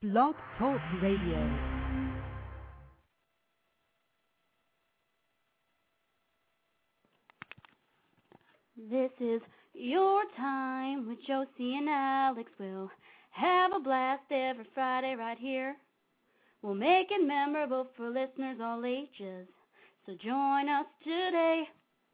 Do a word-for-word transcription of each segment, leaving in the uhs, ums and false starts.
Blog Talk Radio. This is your time with Josie and Alex. We'll have a blast every Friday right here. We'll make it memorable for listeners all ages. So join us today.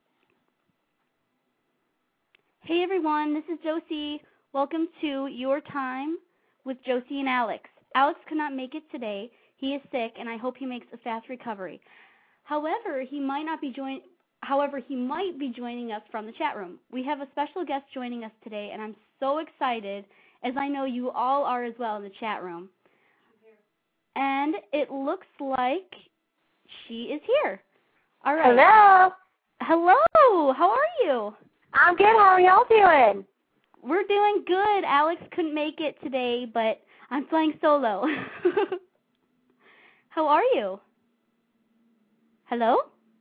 Hey everyone, this is Josie. Welcome to Your Time with Josie and Alex. Alex could not make it today. He is sick, and I hope he makes a fast recovery. However, he might not be join. However, he might be joining us from the chat room. We have a special guest joining us today, and I'm so excited, as I know you all are as well in the chat room. And it looks like she is here. All right. Hello. Hello. How are you? I'm good. How are y'all doing? We're doing good. Alex couldn't make it today, but I'm flying solo. How are you? Hello?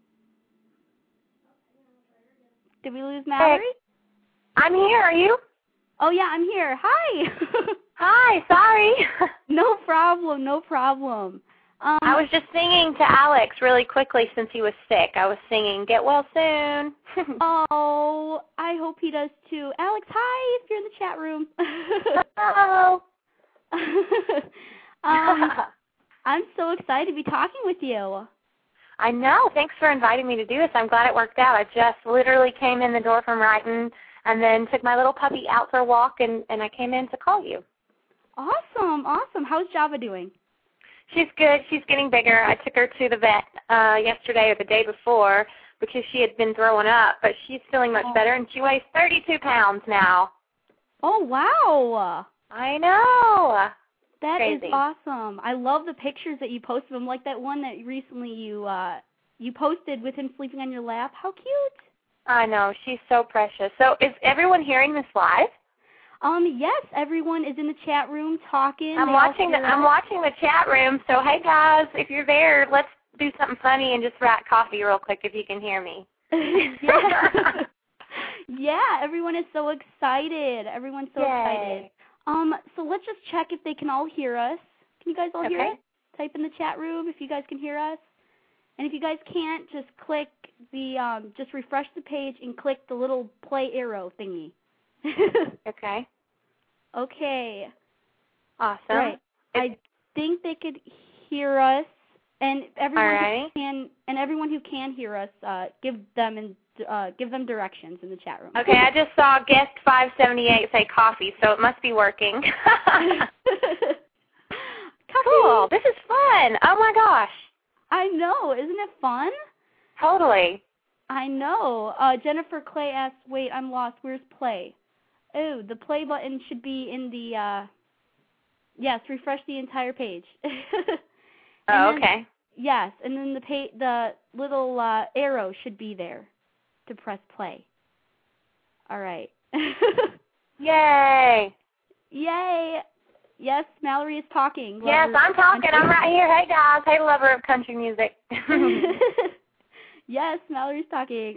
Did we lose Mallory? Hey, I'm here. Are you? Oh, yeah, I'm here. Hi. Hi. Sorry. No problem. No problem. Um, I was just singing to Alex really quickly since he was sick. I was singing, "Get well soon." Oh, I hope he does too. Alex, hi, if you're in the chat room. Hello. um, I'm so excited to be talking with you. I know. Thanks for inviting me to do this. I'm glad it worked out. I just literally came in the door from Wrighton and then took my little puppy out for a walk, and, and I came in to call you. Awesome, awesome. How's Java doing? She's good. She's getting bigger. I took her to the vet uh, yesterday or the day before because she had been throwing up, but she's feeling much oh. better, and she weighs thirty-two pounds now. Oh, wow. I know. That Crazy. is awesome. I love the pictures that you posted of him, like that one that recently you uh, you posted with him sleeping on your lap. How cute. I know. She's so precious. So is everyone hearing this live? Um, yes, everyone is in the chat room talking. I'm They watching the all I'm watching the chat room. So hey guys, if you're there, let's do something funny and just rack coffee real quick if you can hear me. yeah. Yeah, everyone is so excited. Everyone's so Yay. excited. Um, so let's just check if they can all hear us. Can you guys all Okay. hear us? Type in the chat room if you guys can hear us. And if you guys can't, just click the um, just refresh the page and click the little play arrow thingy. Okay. Okay. Awesome. Right. I think they could hear us, and everyone Alrighty. who can and everyone who can hear us, uh, give them and uh, give them directions in the chat room. Okay, I just saw guest five seventy-eight say coffee, so it must be working. Cool. This is fun. Oh my gosh. I know. Isn't it fun? Totally. I know. Uh, Jennifer Clay asked, wait, I'm lost. Where's play? Oh, the play button should be in the, uh, yes, refresh the entire page. Oh, then, okay. Yes, and then the pa- the little uh, arrow should be there to press play. All right. Yay. Yay. Yes, Mallory is talking. Yes, I'm talking. I'm right here. Hey, guys. Hey, lover of country music. Yes, Mallory's talking.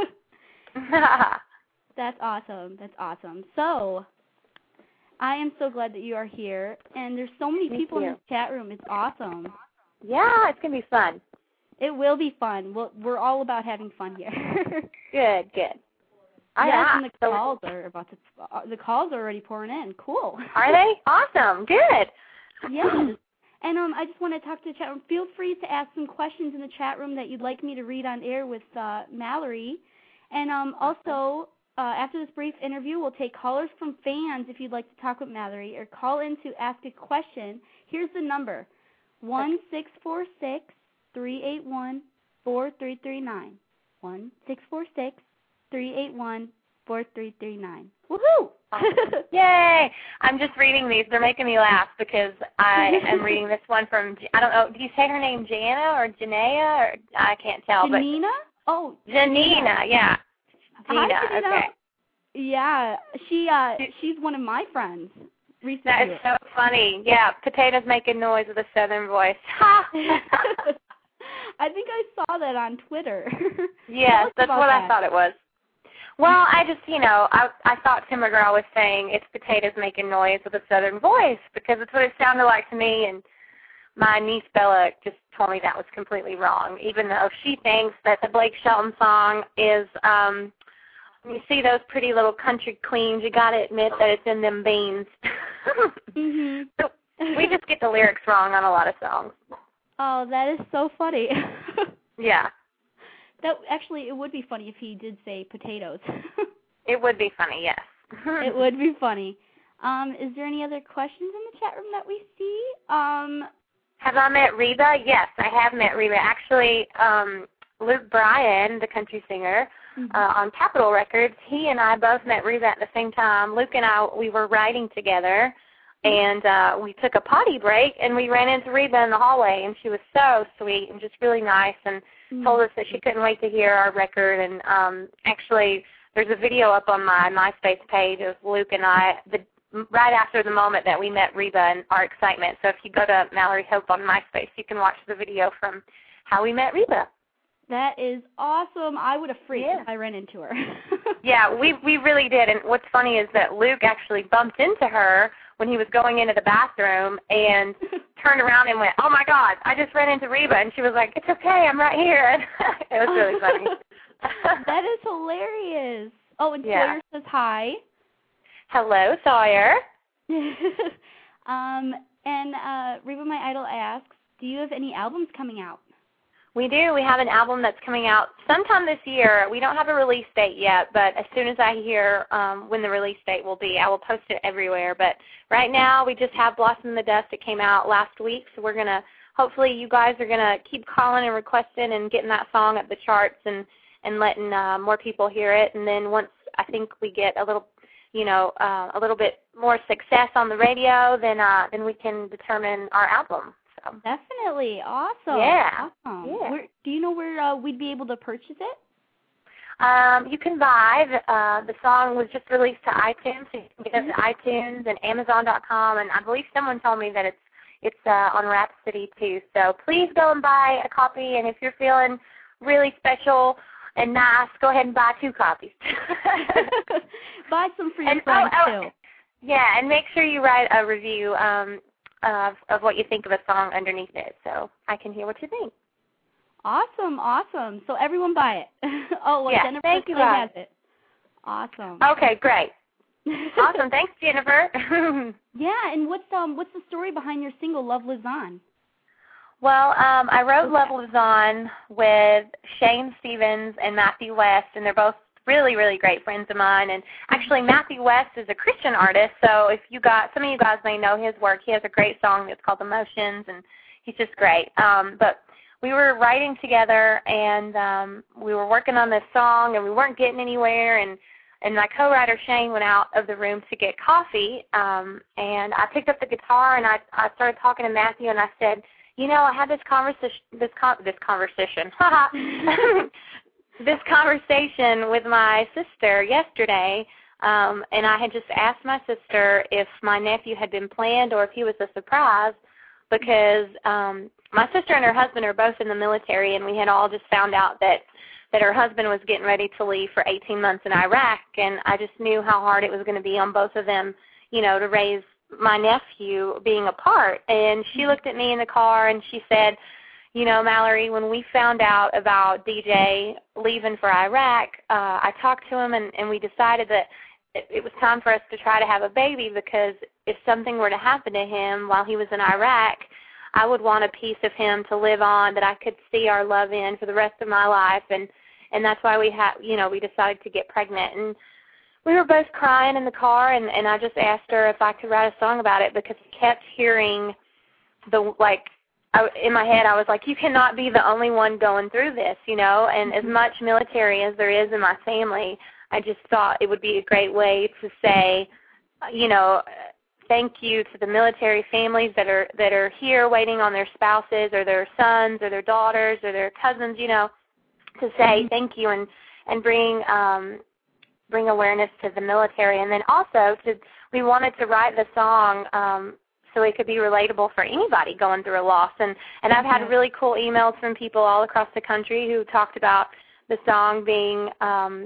That's awesome. That's awesome. So, I am so glad that you are here. And there's so many Me people too. in the chat room. It's awesome. Yeah, it's going to be fun. It will be fun. We'll, we're all about having fun here. Good, good. Yes, yeah. and the calls are about to. Uh, the calls are already pouring in. Cool. Are they? Awesome. Good. Yes. And um, I just want to talk to the chat room. Feel free to ask some questions in the chat room that you'd like me to read on air with uh, Mallory. And um, also, uh, after this brief interview, we'll take callers from fans if you'd like to talk with Mallory or call in to ask a question. Here's the number: one six four six three eight one four three three nine. One six four six three eight one four three three nine. Woohoo! Yay! I'm just reading these. They're making me laugh because I am reading this one from, I don't know, do you say her name Jana or Janea? Or I can't tell. Janina? But Oh, Janina, yeah. Gina, Hi, Janina. okay. Yeah, she uh, she's one of my friends. Recently. That is so funny. Yeah, potatoes making noise with a southern voice. Ha! I think I saw that on Twitter. Yes, that's what that. I thought it was. Well, I just, you know, I I thought Tim McGraw was saying it's potatoes making noise with a southern voice because it's what it sounded like to me, and my niece Bella just told me that was completely wrong, even though she thinks that the Blake Shelton song is, um, when you see those pretty little country queens, you got to admit that it's in them beans. Mhm. So we just get the lyrics wrong on a lot of songs. Oh, that is so funny. Yeah. That actually, it would be funny if he did say potatoes. It would be funny, yes. It would be funny. Um, is there any other questions in the chat room that we see? Um, Have I met Reba? Yes, I have met Reba. Actually, um, Luke Bryan, the country singer, mm-hmm. uh, on Capitol Records, he and I both met Reba at the same time. Luke and I, we were writing together, and uh, we took a potty break, and we ran into Reba in the hallway, and she was so sweet and just really nice, and mm-hmm. told us that she couldn't wait to hear our record. And um, actually, there's a video up on my MySpace page of Luke and I, the right after the moment that we met Reba and our excitement. So if you go to Mallory Hope on MySpace, you can watch the video from how we met Reba. That is awesome. I would have freaked yeah. if I ran into her. Yeah, we we really did. And what's funny is that Luke actually bumped into her when he was going into the bathroom and turned around and went, "Oh my God, I just ran into Reba," and she was like, "It's okay, I'm right here." It was really funny. That is hilarious. Oh, and yeah. Sawyer says hi. Hello, Sawyer. um, and uh, Reba, my idol, asks, do you have any albums coming out? We do. We have an album that's coming out sometime this year. We don't have a release date yet, but as soon as I hear um, when the release date will be, I will post it everywhere. But right now, we just have Blossom in the Dust. It came out last week, so we're going to, hopefully you guys are going to keep calling and requesting and getting that song at the charts and, and letting uh, more people hear it. And then once I think we get a little, you know, uh, a little bit more success on the radio, then uh, then we can determine our album. So. Definitely. Awesome. Yeah. Awesome. Yeah. Where, do you know where uh, we'd be able to purchase it? Um, you can buy, the, uh, the song was just released to iTunes, so you can get it to iTunes and Amazon dot com, and I believe someone told me that it's it's uh, on Rhapsody too. So please go and buy a copy, and if you're feeling really special and nice, go ahead and buy two copies. Buy some for your and, friends oh, oh, too. Yeah, and make sure you write a review um, of, of what you think of a song underneath it, so I can hear what you think. Awesome, awesome. So everyone buy it. Oh, well, yeah, Jennifer thank you, has it. Awesome. Okay, great. Awesome. Thanks, Jennifer. Yeah, and what's um what's the story behind your single Love Lives On? Well, um, I wrote Love Lives On with Shane Stevens and Matthew West, and they're both really, really great friends of mine. And actually, Matthew West is a Christian artist, so if you got, some of you guys may know his work. He has a great song that's called Emotions, and he's just great. Um, but we were writing together, and um, we were working on this song, and we weren't getting anywhere, and And my co-writer Shane went out of the room to get coffee, um, and I picked up the guitar and I, I started talking to Matthew, and I said, you know, I had this conversation, this con- this conversation, this conversation with my sister yesterday, um, and I had just asked my sister if my nephew had been planned or if he was a surprise, because um, my sister and her husband are both in the military, and we had all just found out that. that her husband was getting ready to leave for eighteen months in Iraq, and I just knew how hard it was going to be on both of them, you know, to raise my nephew being apart. And she looked at me in the car and she said, you know, Mallory, when we found out about D J leaving for Iraq, uh, I talked to him and, and we decided that it, it was time for us to try to have a baby, because if something were to happen to him while he was in Iraq, I would want a piece of him to live on that I could see our love in for the rest of my life, and and that's why we had, you know, we decided to get pregnant. And we were both crying in the car, and and I just asked her if I could write a song about it, because I kept hearing the like I, in my head. I was like, you cannot be the only one going through this, you know. And as much military as there is in my family, I just thought it would be a great way to say, you know, thank you to the military families that are that are here waiting on their spouses or their sons or their daughters or their cousins, you know, to say thank you and and bring um, bring awareness to the military. And then also to we wanted to write the song um, so it could be relatable for anybody going through a loss. And and I've had really cool emails from people all across the country who talked about the song being um,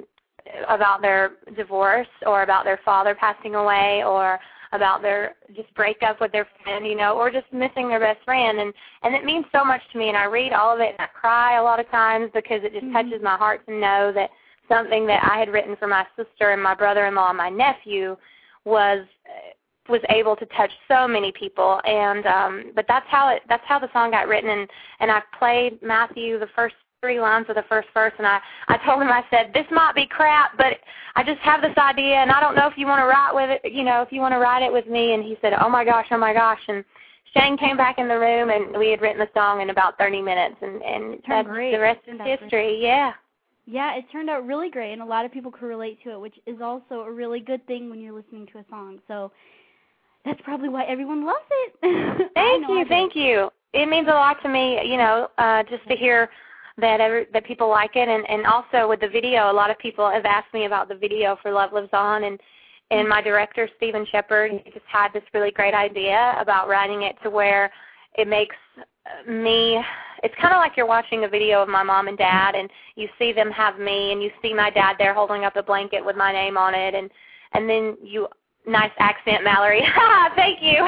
about their divorce or about their father passing away or about their just breakup with their friend, you know, or just missing their best friend. And, and it means so much to me, and I read all of it and I cry a lot of times because it just mm-hmm. touches my heart to know that something that I had written for my sister and my brother-in-law and my nephew was was able to touch so many people. And um, but that's how it that's how the song got written. And, and I played Matthew the first three lines of the first verse, and I, I told him, I said, this might be crap, but I just have this idea, and I don't know if you want to write with it, you know, if you want to write it with me. And he said, oh, my gosh, oh, my gosh. And Shane came back in the room, and we had written the song in about thirty minutes, and, and that's great. the rest is history, yeah. Yeah, it turned out really great, and a lot of people could relate to it, which is also a really good thing when you're listening to a song. So that's probably why everyone loves it. Thank you, thank you. It means a lot to me, you know, uh, just to hear that every, that people like it, and, and also with the video, a lot of people have asked me about the video for Love Lives On, and, and my director, Stephen Shepard, he just had this really great idea about writing it to where it makes me, it's kind of like you're watching a video of my mom and dad, and you see them have me, and you see my dad there holding up a blanket with my name on it, and, and then you, nice accent, Mallory. Thank you.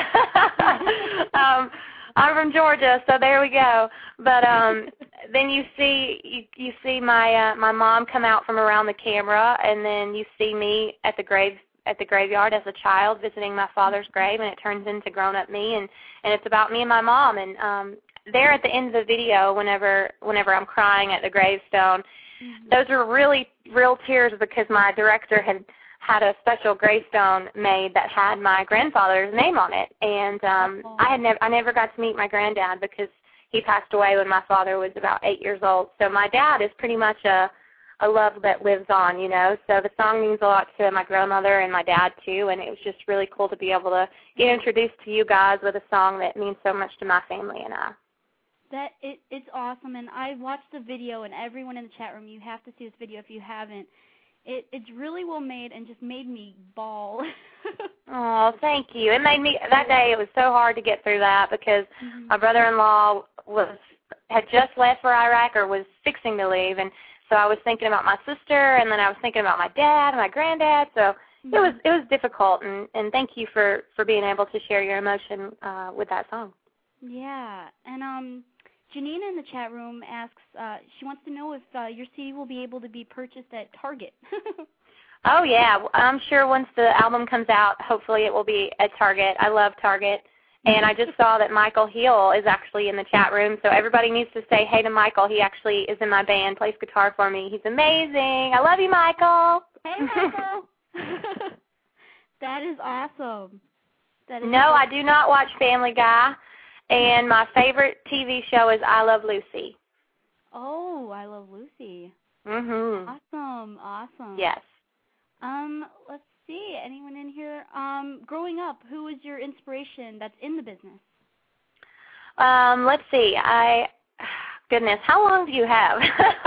um, I'm from Georgia, so there we go. But um, then you see you, you see my uh, my mom come out from around the camera, and then you see me at the grave at the graveyard as a child visiting my father's grave, and it turns into grown-up me, and, and it's about me and my mom. And um, there at the end of the video, whenever whenever I'm crying at the gravestone, mm-hmm. those are really real tears because my director had had a special gravestone made that had my grandfather's name on it, and um, oh. I had never I never got to meet my granddad because he passed away when my father was about eight years old. So my dad is pretty much a a love that lives on, you know. So the song means a lot to my grandmother and my dad too, and it was just really cool to be able to get introduced to you guys with a song that means so much to my family and I. That it it's awesome, and I watched the video, and everyone in the chat room, you have to see this video if you haven't. It it's really well made and just made me bawl. Oh, thank you. It made me that day. It was so hard to get through that because mm-hmm. my brother-in-law was had just left for Iraq or was fixing to leave, and so I was thinking about my sister, and then I was thinking about my dad and my granddad. So mm-hmm. it was it was difficult, and and thank you for for being able to share your emotion uh, with that song. Yeah, and um. Janina in the chat room asks, uh, she wants to know if uh, your C D will be able to be purchased at Target. Oh, yeah. I'm sure once the album comes out, hopefully it will be at Target. I love Target. And I just saw that Michael Hill is actually in the chat room, so everybody needs to say hey to Michael. He actually is in my band, plays guitar for me. He's amazing. I love you, Michael. Hey, Michael. That is awesome. That is no, awesome. I do not watch Family Guy. And my favorite T V show is I Love Lucy. Oh, I Love Lucy. Mhm. Awesome, awesome. Yes. Um, let's see. Anyone in here? Um, growing up, who was your inspiration that's in the business? Um, let's see. I, goodness, how long do you have?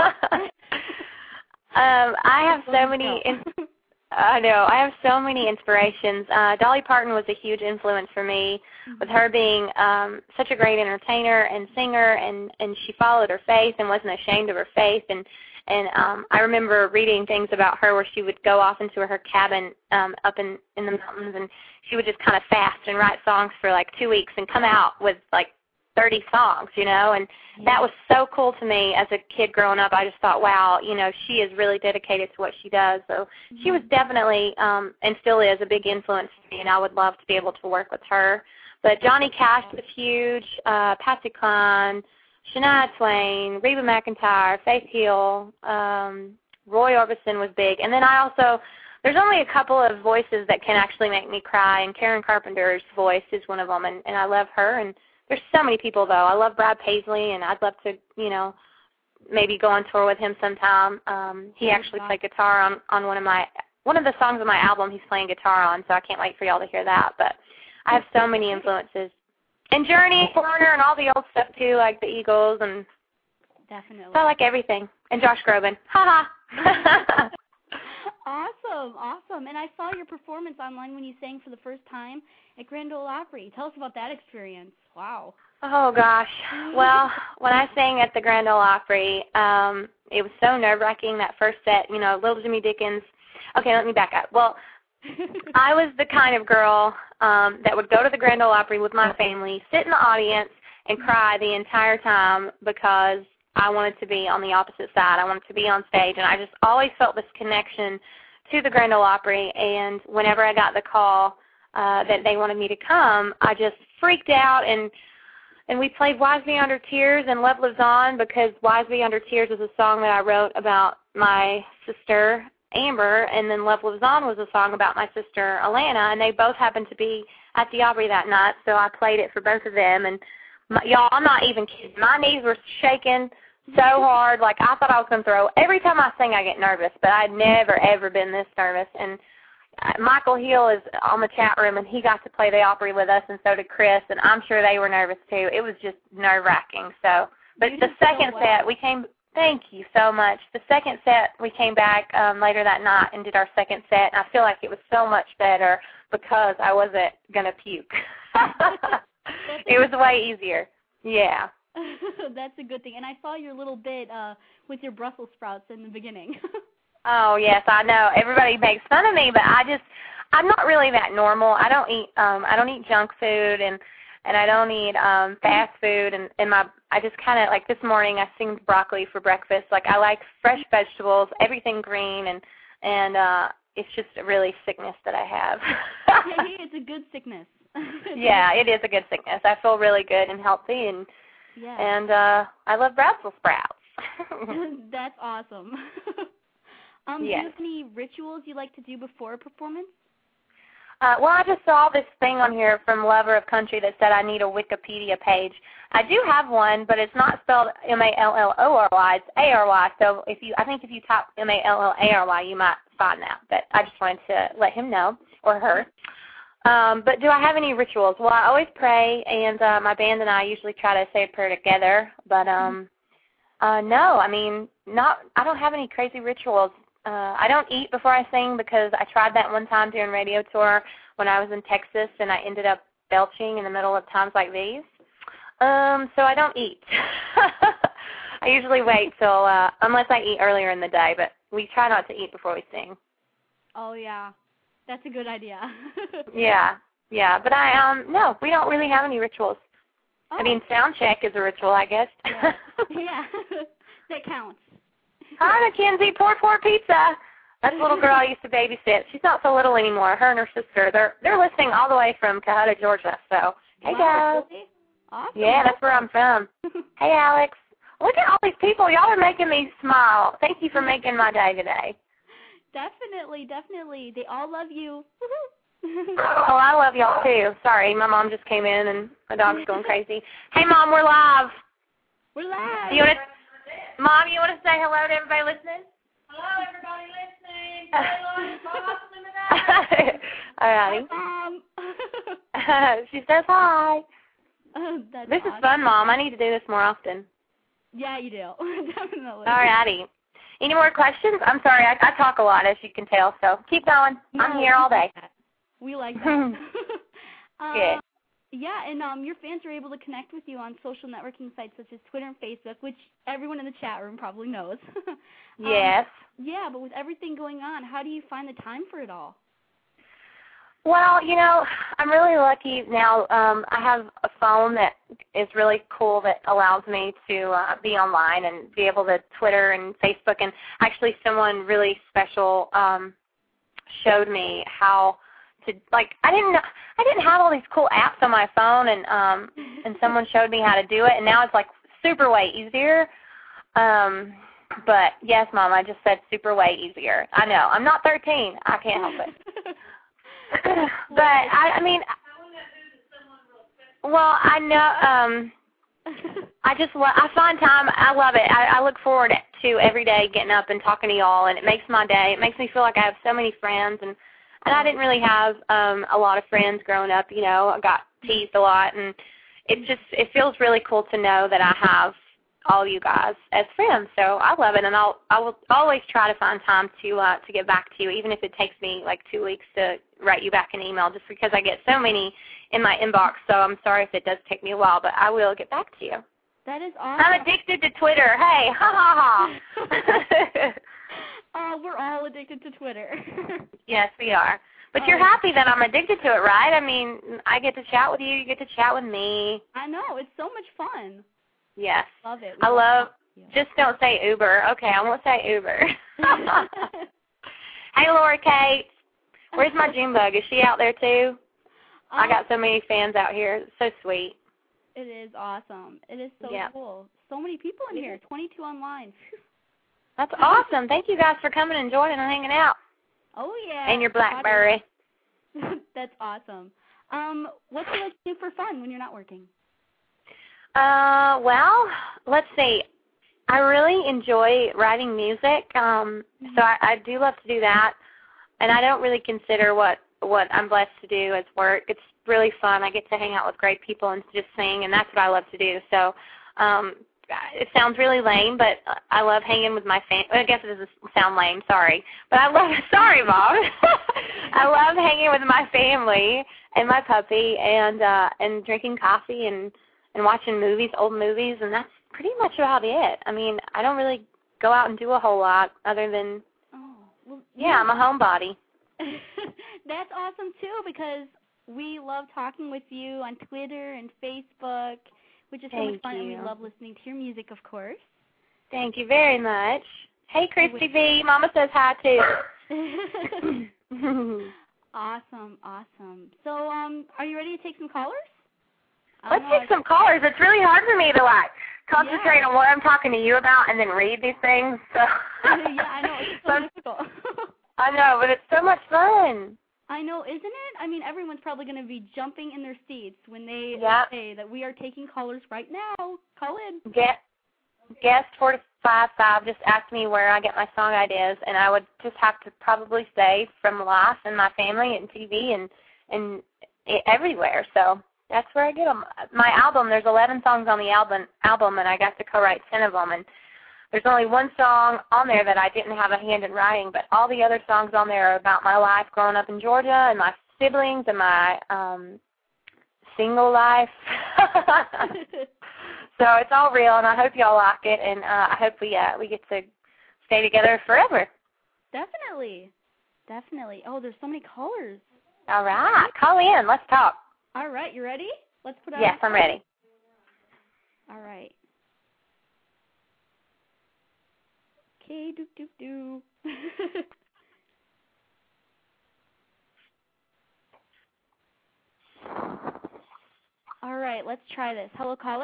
um, I have so many. In, I know. I have so many inspirations. Uh, Dolly Parton was a huge influence for me, mm-hmm. with her being um, such a great entertainer and singer, and, and she followed her faith and wasn't ashamed of her faith. And, and um, I remember reading things about her where she would go off into her cabin um, up in, in the mountains, and she would just kind of fast and write songs for like two weeks and come out with like thirty songs, you know, and yeah. that was so cool to me as a kid growing up. I just thought, wow, you know, she is really dedicated to what she does. So mm-hmm. she was definitely, um, and still is, a big influence to me, and I would love to be able to work with her. But Johnny Cash was huge, uh, Patsy Cline, Shania Twain, Reba McEntire, Faith Hill, um, Roy Orbison was big. And then I also, there's only a couple of voices that can actually make me cry, and Karen Carpenter's voice is one of them, and, and I love her. And there's so many people, though. I love Brad Paisley, and I'd love to, you know, maybe go on tour with him sometime. Um, he actually played guitar on, on one of my one of the songs on my album. He's playing guitar on, so I can't wait for y'all to hear that. But I have so many influences. And Journey, Foreigner, and all the old stuff, too, like the Eagles. And definitely. So I like everything. And Josh Groban. Ha-ha. Awesome, awesome. And I saw your performance online when you sang for the first time at Grand Ole Opry. Tell us about that experience. Wow. Oh, gosh. Well, when I sang at the Grand Ole Opry, um, it was so nerve-wracking, that first set, you know, Little Jimmy Dickens. Okay, let me back up. Well, I was the kind of girl um, that would go to the Grand Ole Opry with my family, sit in the audience, and cry the entire time because I wanted to be on the opposite side. I wanted to be on stage, and I just always felt this connection to the Grand Ole Opry, and whenever I got the call uh, that they wanted me to come, I just freaked out, and and we played Wise Beyond Her Tears and Love Lives On, because Wise Beyond Her Tears is a song that I wrote about my sister, Amber, and then Love Lives On was a song about my sister, Alana, and they both happened to be at the Opry that night, so I played it for both of them, and my, y'all, I'm not even kidding. My knees were shaking so hard, like I thought I was going to throw. Every time I sing, I get nervous, but I'd never, ever been this nervous. And Michael Hill is on the chat room, and he got to play the Opry with us, and so did Chris, and I'm sure they were nervous too. It was just nerve-wracking. So, but You the did so second well. set, we came. Thank you so much. The second set, we came back um, later that night and did our second set, and I feel like it was so much better because I wasn't going to puke. It was way easier. Yeah. That's a good thing. And I saw your little bit uh, with your Brussels sprouts in the beginning. Oh, yes, I know. Everybody makes fun of me, but I just, I'm not really that normal. I don't eat, um, I don't eat junk food, and, and I don't eat um, fast food, and, and my, I just kind of, like this morning I steamed broccoli for breakfast. Like I like fresh vegetables, everything green, and, and uh, it's just really sickness that I have. Yeah, hey, it's a good sickness. Yeah, it is a good sickness. I feel really good and healthy, and Yeah. and uh, I love Brussels sprouts. That's awesome. um, Yes. Do you have any rituals you like to do before a performance? Uh, well, I just saw this thing on here from Lover of Country that said I need a Wikipedia page. I do have one, but it's not spelled M A L L O R Y. It's A R Y. So if you, I think if you type M A L L A R Y, you might find that. But I just wanted to let him know, or her. Um, but do I have any rituals? Well, I always pray, and uh, my band and I usually try to say a prayer together. But um, uh, no, I mean, not. I don't have any crazy rituals. Uh, I don't eat before I sing because I tried that one time during radio tour when I was in Texas, and I ended up belching in the middle of times like these. Um, so I don't eat. I usually wait till, uh, unless I eat earlier in the day, but we try not to eat before we sing. Oh, yeah. That's a good idea. Yeah, yeah, but I, um, no, we don't really have any rituals. Oh. I mean, sound check is a ritual, I guess. Yeah, yeah. That counts. Hi, Mackenzie, pour pour pizza. That's a little girl I used to babysit. She's not so little anymore. Her and her sister, they're they're listening all the way from Cohutta, Georgia. So, hey Wow, guys. really? Awesome. Yeah, that's where I'm from. Hey, Alex. Look at all these people. Y'all are making me smile. Thank you for making my day today. Definitely, definitely. They all love you. Oh, I love y'all too. Sorry, my mom just came in and my dog's going crazy. Hey, Mom, we're live. We're live. Do you want to, Mom, you want to say hello to everybody listening? Hello, everybody listening. All righty. Mom. She says hi. Oh, that's This awesome. is fun, Mom. I need to do this more often. Yeah, you do. Definitely. All righty. Any more questions? I'm sorry, I, I talk a lot, as you can tell, so keep going. No, I'm here all day. We like that. uh, Good. Yeah, and um, your fans are able to connect with you on social networking sites such as Twitter and Facebook, which everyone in the chat room probably knows. um, Yes. Yeah, but with everything going on, how do you find the time for it all? Well, you know, I'm really lucky now. Um, I have a phone that is really cool that allows me to uh, be online and be able to Twitter and Facebook. And actually someone really special um, showed me how to, like, I didn't know, I didn't have all these cool apps on my phone, and um, and someone showed me how to do it, and now it's, like, super way easier. Um, but, yes, Mom, I just said super way easier. I know. I'm not thirteen. I can't help it. But I, I mean, well, I know. Um, I just lo- I find time. I love it. I, I look forward to every day getting up and talking to y'all, and it makes my day. It makes me feel like I have so many friends, and and I didn't really have um, a lot of friends growing up. You know, I got teased a lot, and it just it feels really cool to know that I have all you guys as friends. So I love it, and I'll I will always try to find time to uh, to get back to you, even if it takes me like two weeks to write you back an email, just because I get so many in my inbox. So I'm sorry if it does take me a while, but I will get back to you. That is awesome. I'm addicted to Twitter. Hey, ha ha ha. Oh, we're all addicted to Twitter. Yes, we are. But oh. You're happy that I'm addicted to it, right? I mean, I get to chat with you. You get to chat with me. I know. It's so much fun. Yes. Love it. We I love, you. Just don't say Uber. Okay, I won't say Uber. Hey, Laura Kate. Where's my June bug? Is she out there too? Um, I got so many fans out here. It's so sweet. It is awesome. It is so yeah. cool. So many people in here, twenty-two online. That's awesome. Thank you guys for coming and joining and hanging out. Oh, yeah. And your BlackBerry. That's awesome. Um, what do you like to do for fun when you're not working? Uh, well, let's see. I really enjoy writing music, um, mm-hmm. so I, I do love to do that. And I don't really consider what, what I'm blessed to do as work. It's really fun. I get to hang out with great people and just sing, and that's what I love to do. So um, it sounds really lame, but I love hanging with my family. I guess it doesn't sound lame, sorry. But I love, sorry, Mom. I love hanging with my family and my puppy and uh, and drinking coffee and, and watching movies, old movies, and that's pretty much about it. I mean, I don't really go out and do a whole lot other than, oh, well, yeah, I'm a homebody. That's awesome, too, because we love talking with you on Twitter and Facebook, which is so Thank much fun, you. and we love listening to your music, of course. Thank you very much. Hey, Christy V. Mama says hi, too. Awesome, awesome. So, um, are you ready to take some callers? Let's take some callers. It's really hard for me to, like, concentrate yeah. on what I'm talking to you about and then read these things. So. Yeah, I know. It's so difficult. I know, but it's so much fun. I know, isn't it? I mean, everyone's probably going to be jumping in their seats when they yep. say that we are taking callers right now. Call in. Get, guest four five five just asked me where I get my song ideas, and I would just have to probably say from life and my family and T V and, and everywhere. So that's where I get them. My album, there's eleven songs on the album, album, and I got to co-write ten of them. And there's only one song on there that I didn't have a hand in writing, but all the other songs on there are about my life growing up in Georgia and my siblings and my um, single life. So it's all real, and I hope y'all like it, and uh, I hope we uh, we get to stay together forever. Definitely. Definitely. Oh, there's so many callers. All right. Call in. Let's talk. All right. You ready? Let's put on. Yes, I'm ready. All right. Okay, do do do. All right, let's try this. Hello, caller?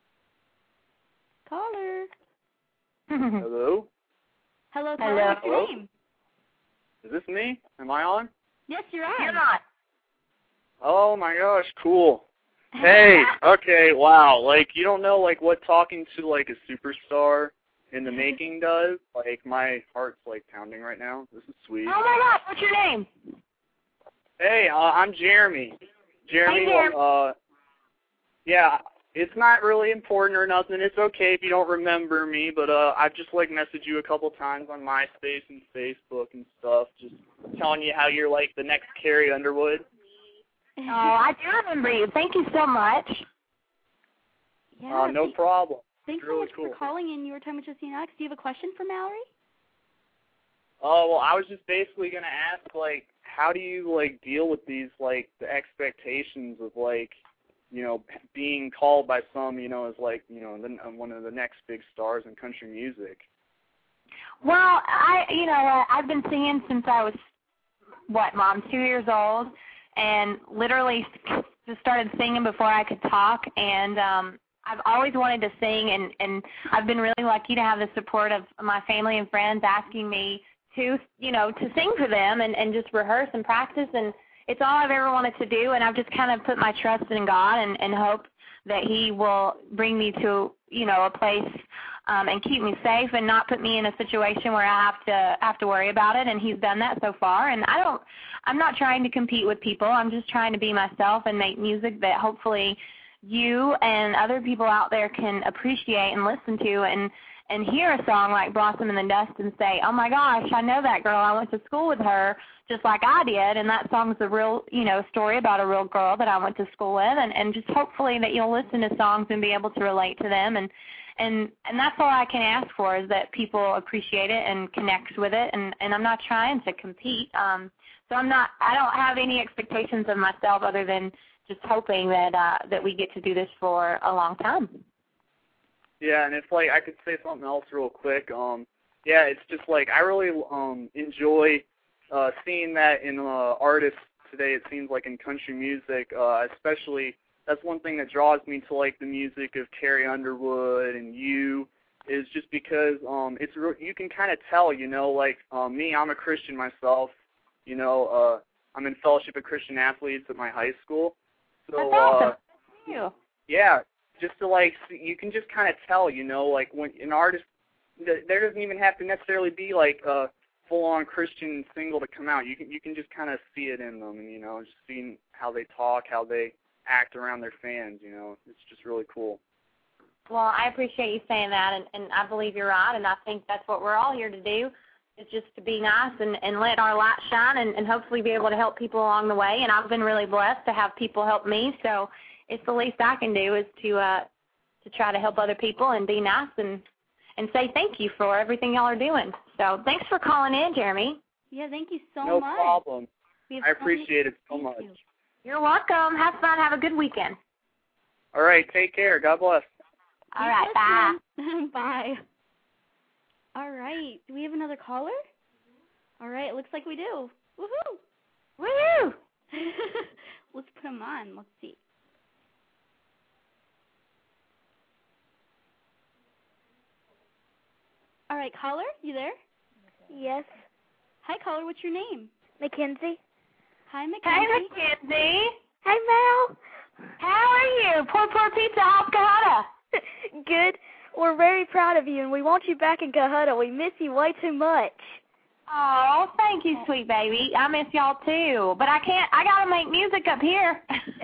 Caller. Hello? Hello, caller. Hello. What's your name? Is this me? Am I on? Yes, you're on. You're not. Oh my gosh, cool. Hey, okay, wow. Like, you don't know, like, what talking to, like, a superstar in the making does? Like, my heart's, like, pounding right now. This is sweet. Oh my gosh, what's your name? Hey, uh, I'm Jeremy. Jeremy, Hey, Jeremy. uh, yeah, it's not really important or nothing. It's okay if you don't remember me, but uh, I've just, like, messaged you a couple times on MySpace and Facebook and stuff, just telling you how you're, like, the next Carrie Underwood. Oh, I do remember you. Thank you so much. Yeah, Uh, no thank, problem. Thanks really so much cool. for calling in Your Time with Josie and Alex. Do you have a question for Mallory? Oh, well, I was just basically going to ask, like, how do you, like, deal with these, like, the expectations of, like, you know, being called by some, you know, as, like, you know, the, one of the next big stars in country music? Well, I, you know, uh, I've been singing since I was, what, Mom, two years old, and literally just started singing before I could talk, and um, I've always wanted to sing, and, and I've been really lucky to have the support of my family and friends asking me to, you know, to sing for them and, and just rehearse and practice, and it's all I've ever wanted to do, and I've just kind of put my trust in God and, and hope that He will bring me to, you know, a place um, and keep me safe and not put me in a situation where I have to have to worry about it, and He's done that so far. And I don't, I'm not trying to compete with people. I'm just trying to be myself and make music that hopefully you and other people out there can appreciate and listen to, and and hear a song like Blossom in the Dust and say, oh my gosh, I know that girl. I went to school with her just like I did, and that song's a real, you know, story about a real girl that I went to school with, and, and just hopefully that you'll listen to songs and be able to relate to them, and and and that's all I can ask for, is that people appreciate it and connect with it, and, and I'm not trying to compete. Um, so I'm not, I don't have any expectations of myself other than just hoping that uh, that we get to do this for a long time. Yeah, and if like I could say something else real quick, um, yeah, it's just like I really um enjoy uh, seeing that in uh, artists today. It seems like in country music, uh, especially, that's one thing that draws me to like the music of Carrie Underwood and you, is just because um it's re- you can kind of tell, you know, like um, me, I'm a Christian myself, you know, uh, I'm in Fellowship of Christian Athletes at my high school, so That's awesome. uh, Thank you. yeah. Just to like, you can just kind of tell, you know, like when an artist, there doesn't even have to necessarily be like a full-on Christian single to come out. You can you can just kind of see it in them, and you know, just seeing how they talk, how they act around their fans. You know, it's just really cool. Well, I appreciate you saying that, and, and I believe you're right, and I think that's what we're all here to do, is just to be nice and, and let our light shine, and, and hopefully be able to help people along the way. And I've been really blessed to have people help me, so it's the least I can do is to uh, to try to help other people and be nice and and say thank you for everything y'all are doing. So thanks for calling in, Jeremy. Yeah, thank you so no much. No problem. We have I so appreciate many- it so thank much. you. You're welcome. Have fun. Have a good weekend. All right, take care. God bless. All Keep right, bye. listening. Bye. All right, do we have another caller? All right, it looks like we do. Woohoo! Woo! Let's put him on. Let's see. All right, caller, you there? Yes. Hi, caller. What's your name? Mackenzie. Hi, Mackenzie. Hey, Mackenzie. Hey, Mel. How are you? Poor, poor pizza off Cahutta. Good. We're very proud of you, and we want you back in Cahutta. We miss you way too much. Oh, thank you, sweet baby. I miss y'all too. But I can't, I got to make music up here.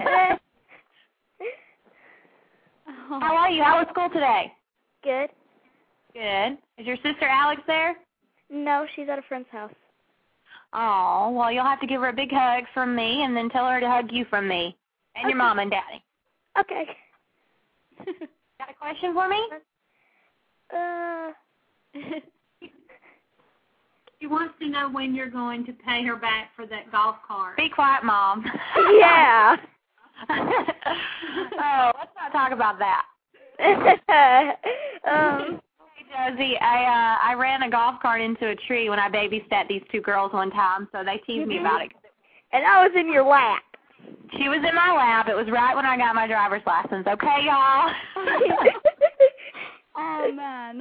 Oh. How are you? How was school today? Good. Good. Is your sister Alex there? No, she's at a friend's house. Oh, well, you'll have to give her a big hug from me and then tell her to hug you from me and your Okay. mom and daddy. Okay. Got a question for me? Uh, She wants to know when you're going to pay her back for that golf cart. Be quiet, Mom. yeah. Oh, let's not talk about that. um, Hey, Josie, I uh, I ran a golf cart into a tree when I babysat these two girls one time, so they teased me about it. and I was in your lap. She was in my lap. It was right when I got my driver's license. Okay, y'all? Oh, man.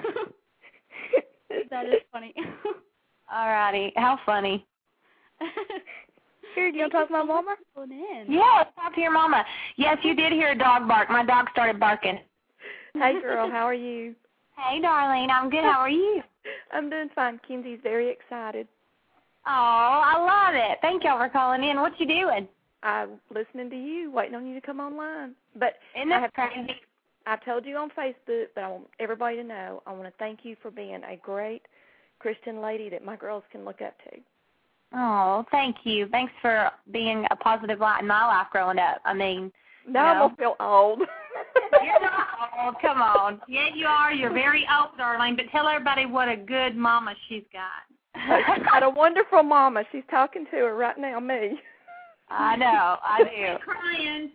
That is funny. All righty. How funny. Here, do you want to talk to my mama? In. Yeah, let's talk to your mama. Yes, you did hear a dog bark. My dog started barking. Hey, girl, how are you? Hey, darling. I'm good. How are you? I'm doing fine. Kenzie's very excited. Oh, I love it. Thank y'all for calling in. What you doing? I'm listening to you, waiting on you to come online. But Isn't I that have crazy? I've told you on Facebook, but I want everybody to know I want to thank you for being a great Christian lady that my girls can look up to. Oh, thank you. Thanks for being a positive light in my life growing up. I mean, Now I'm No. going to feel old. you're not old. Come on. Yeah, you are. You're very old, darling. But tell everybody what a good mama she's got. She's got a wonderful mama. She's talking to her right now, me. I know. I do. Crying.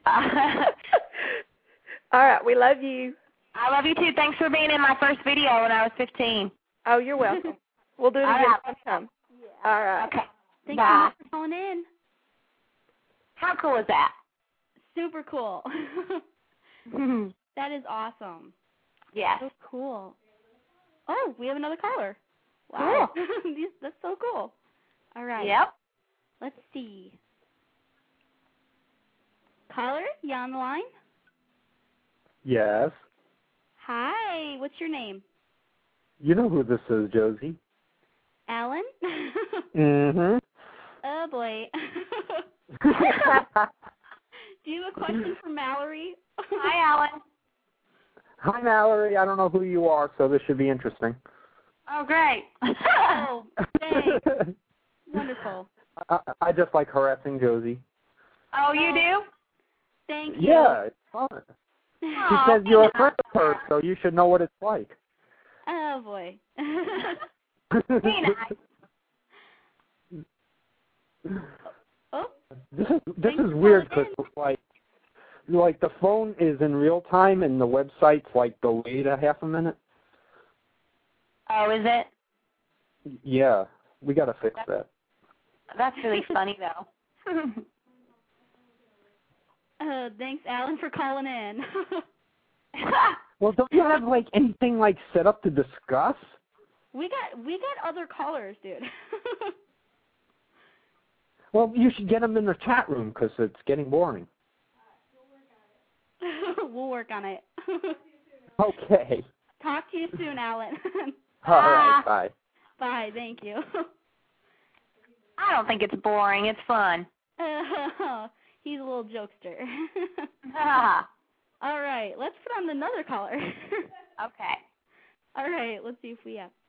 All right, we love you. I love you too. Thanks for being in my first video when I was fifteen. Oh, you're welcome. We'll do it All again right. sometime. All right. Okay. Thank Bye. you much for calling in. How cool is that? Super cool. That is awesome. Yes. So cool. Oh, we have another caller. Wow. These- That's so cool. All right. Yep. Let's see. Caller, you on the line? Yes. Hi. What's your name? You know who this is, Josie. Alan? Mm-hmm. Oh, boy. Do you have a question for Mallory? Hi, Alan. Hi, Mallory. I don't know who you are, so this should be interesting. Oh, great. Oh, thanks. Wonderful. I, I just like harassing Josie. Oh, you do? Thank you. Yeah, it's fun. She Oh, says you're a be friend of hers, so you should know what it's like. Oh, boy. Be nice. Oh, This is this Thanks is for weird calling because like like the phone is in real time and the website's like delayed a half a minute. Oh, is it? Yeah, we got to fix that. That's really funny, though. uh, thanks, Alan, for calling in. Well, don't you have like anything like set up to discuss? we got we got other callers, dude. Well, you should get them in the chat room because it's getting boring. We'll work on it. Okay. Talk to you soon, Alan. All right. Bye. Bye. Thank you. I don't think it's boring. It's fun. Uh, he's a little jokester. Ah. All right. Let's put on another caller. Okay. All right. Let's see if we have.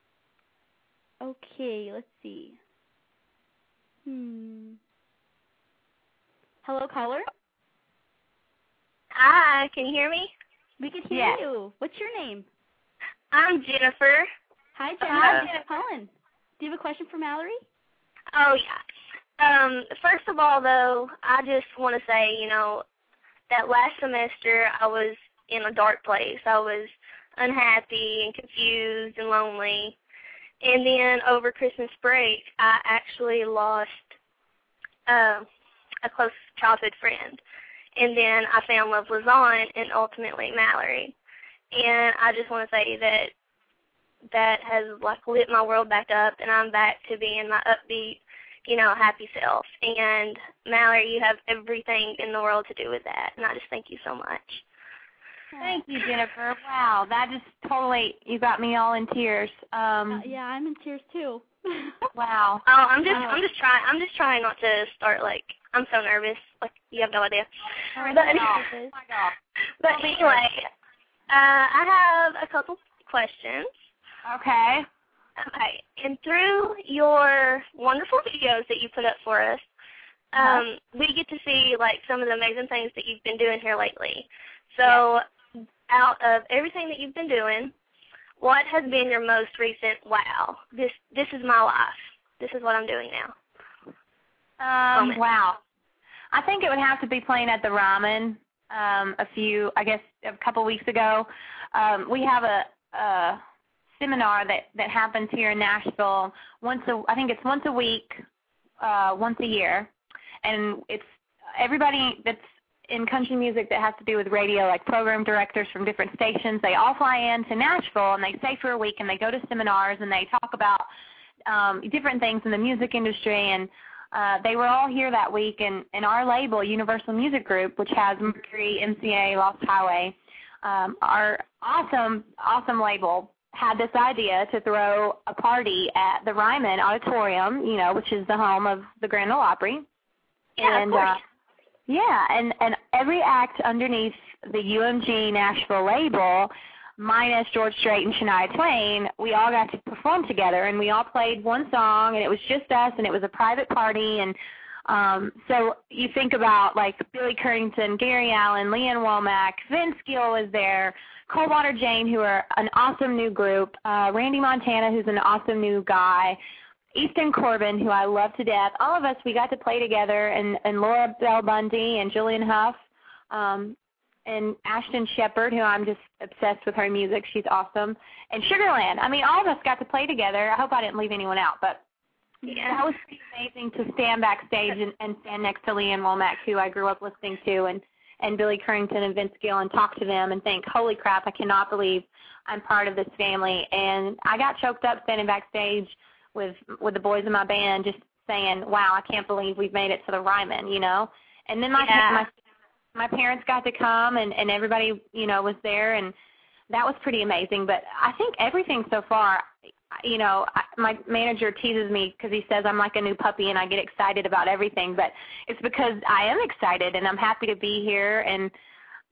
Okay. Let's see. Hmm. Hello, caller? Hi, can you hear me? We can hear Yes. you. What's your name? I'm Jennifer. Hi, Jen. Hi. Jennifer calling. Do you have a question for Mallory? Oh, yeah. Um, first of all, though, I just want to say, you know, that last semester I was in a dark place. I was unhappy and confused and lonely. And then over Christmas break, I actually lost uh, a close childhood friend. And then I found Love Luzon and ultimately Mallory. And I just want to say that that has like lit my world back up, and I'm back to being my upbeat, you know, happy self. And Mallory, you have everything in the world to do with that, and I just thank you so much. Thank you, Jennifer. Wow, that just totally, you got me all in tears. Um, Uh, yeah, I'm in tears too. Wow. Oh, I'm just, Wow. I'm just trying, I'm just trying not to start like, I'm so nervous, like you have no idea. Oh, But, my God. Oh, my God. but anyway, uh, I have a couple questions. Okay. Okay, and through your wonderful videos that you put up for us, um, Uh-huh. we get to see like some of the amazing things that you've been doing here lately. So, yeah. Out of everything that you've been doing, what has been your most recent wow? This this is my life. This is what I'm doing now. Um, Moment. wow. I think it would have to be playing at the Ryman um, a few, I guess, a couple weeks ago. Um, we have a, a seminar that, that happens here in Nashville once a, I think it's once a week, uh, once a year, and it's everybody that's in country music that has to do with radio, like program directors from different stations. They all fly in to Nashville, and they stay for a week, and they go to seminars, and they talk about um, different things in the music industry. And uh, they were all here that week, and, and our label, Universal Music Group, which has Mercury, M C A, Lost Highway, um, our awesome, awesome label, had this idea to throw a party at the Ryman Auditorium, you know, which is the home of the Grand Ole Opry. Yeah, and, of course. Uh, Yeah, and, and every act underneath the U M G Nashville label, minus George Strait and Shania Twain, we all got to perform together, and we all played one song, and it was just us, and it was a private party. And um, so you think about, like, Billy Currington, Gary Allan, Leanne Womack, Vince Gill was there, Coldwater Jane, who are an awesome new group, uh, Randy Montana, who's an awesome new guy, Easton Corbin, who I love to death. All of us, we got to play together, and, and Laura Bell Bundy and Julian Huff, um, and Ashton Shepard, who I'm just obsessed with her music. She's awesome. And Sugarland. I mean, all of us got to play together. I hope I didn't leave anyone out, but yeah, that was pretty amazing to stand backstage and, and stand next to Leanne Womack, who I grew up listening to, and, and Billy Currington and Vince Gill, and talk to them and think, holy crap, I cannot believe I'm part of this family. And I got choked up standing backstage with with the boys in my band, just saying, wow, I can't believe we've made it to the Ryman, you know. And then my Yeah. my my parents got to come, and, and everybody, you know, was there, and that was pretty amazing. But I think everything so far, you know, I, my manager teases me because he says I'm like a new puppy and I get excited about everything. But it's because I am excited, and I'm happy to be here, and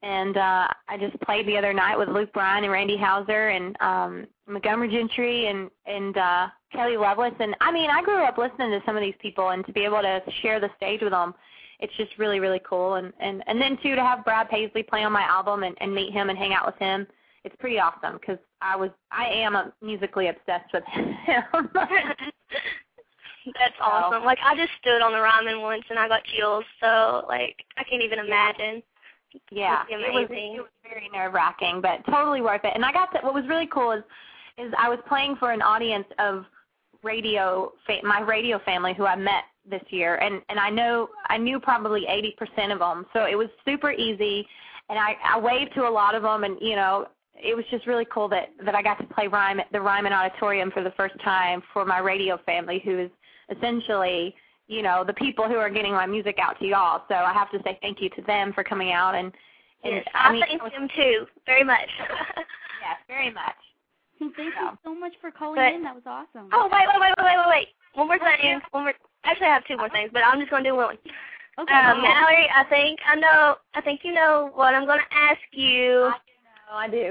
And uh, I just played the other night with Luke Bryan and Randy Houser and um, Montgomery Gentry and, and uh, Kelly Lovelace. And, I mean, I grew up listening to some of these people, and to be able to share the stage with them, it's just really, really cool. And, and, and then, too, to have Brad Paisley play on my album and, and meet him and hang out with him, it's pretty awesome because I was I am a musically obsessed with him. That's awesome. Like, I just stood on the Ryman once, and I got chills, so, like, I can't even imagine. Yeah, it was, it was very nerve-wracking, but totally worth it. And I got to, what was really cool is, is I was playing for an audience of radio, my radio family who I met this year, and, and I know I knew probably eighty percent of them, so it was super easy, and I, I waved to a lot of them, and, you know, it was just really cool that, that I got to play Ryman, the Ryman Auditorium for the first time for my radio family, who is essentially, you know, the people who are getting my music out to y'all. So I have to say thank you to them for coming out. And, and yes, I, I mean, thank them too, very much. Yes, very much. Thank so. you so much for calling but, in. That was awesome. Oh, wait, wait, wait, wait, wait, wait. One more thing. One more. Actually, I have two more things, but I'm just going to do one. Okay. Um, Mallory, I think I know. I think you know what I'm going to ask you. I do.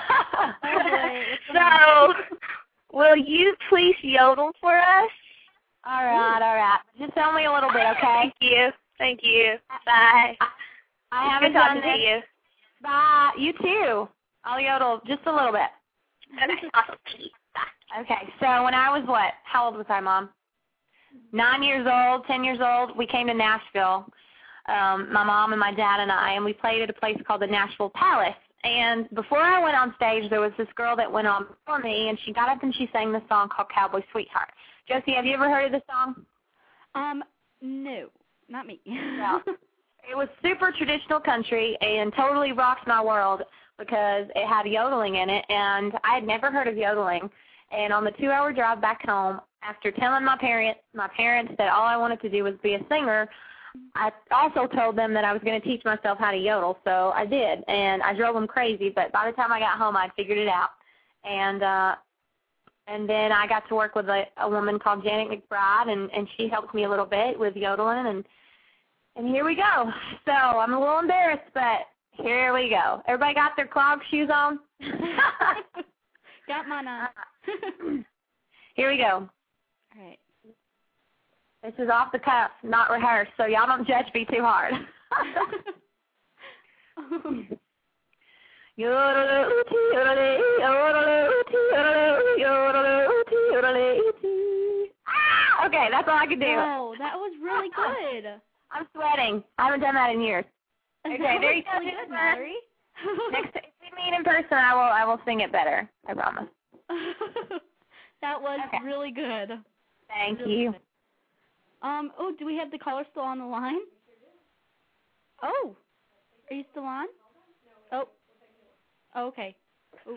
So, will you please yodel for us? All right, all right. Just tell me a little bit, okay? Thank you. Thank you. Bye. I, I haven't Good talking done to you. Bye. You too. I'll yodel just a little bit. Okay, awesome. Bye. Okay, so when I was what? How old was I, Mom? Nine years old, ten years old, we came to Nashville, um, my mom and my dad and I, and we played at a place called the Nashville Palace. And before I went on stage, there was this girl that went on before me, and she got up and she sang this song called Cowboy Sweetheart. Josie, have you ever heard of this song? Um, no, not me. Well, it was super traditional country and totally rocked my world because it had yodeling in it, and I had never heard of yodeling. And on the two-hour drive back home, after telling my parents, my parents that all I wanted to do was be a singer, I also told them that I was going to teach myself how to yodel, so I did. And I drove them crazy, but by the time I got home, I'd figured it out. And uh, and then I got to work with a, a woman called Janet McBride, and, and she helped me a little bit with yodeling, and and here we go. So I'm a little embarrassed, but here we go. Everybody got their clog shoes on? Got mine on. Here we go. All right. This is off the cuff, not rehearsed, so y'all don't judge me too hard. Okay, that's all I could do. Oh, that was really good. I'm sweating. I haven't done that in years. Okay, there you go. Really good, Mallory. Next time we meet in person, I will I will sing it better. I promise. That was okay. really good. Thank really you. Good. Um. Oh, do we have the caller still on the line? Oh, are you still on? Oh. oh okay. Oh.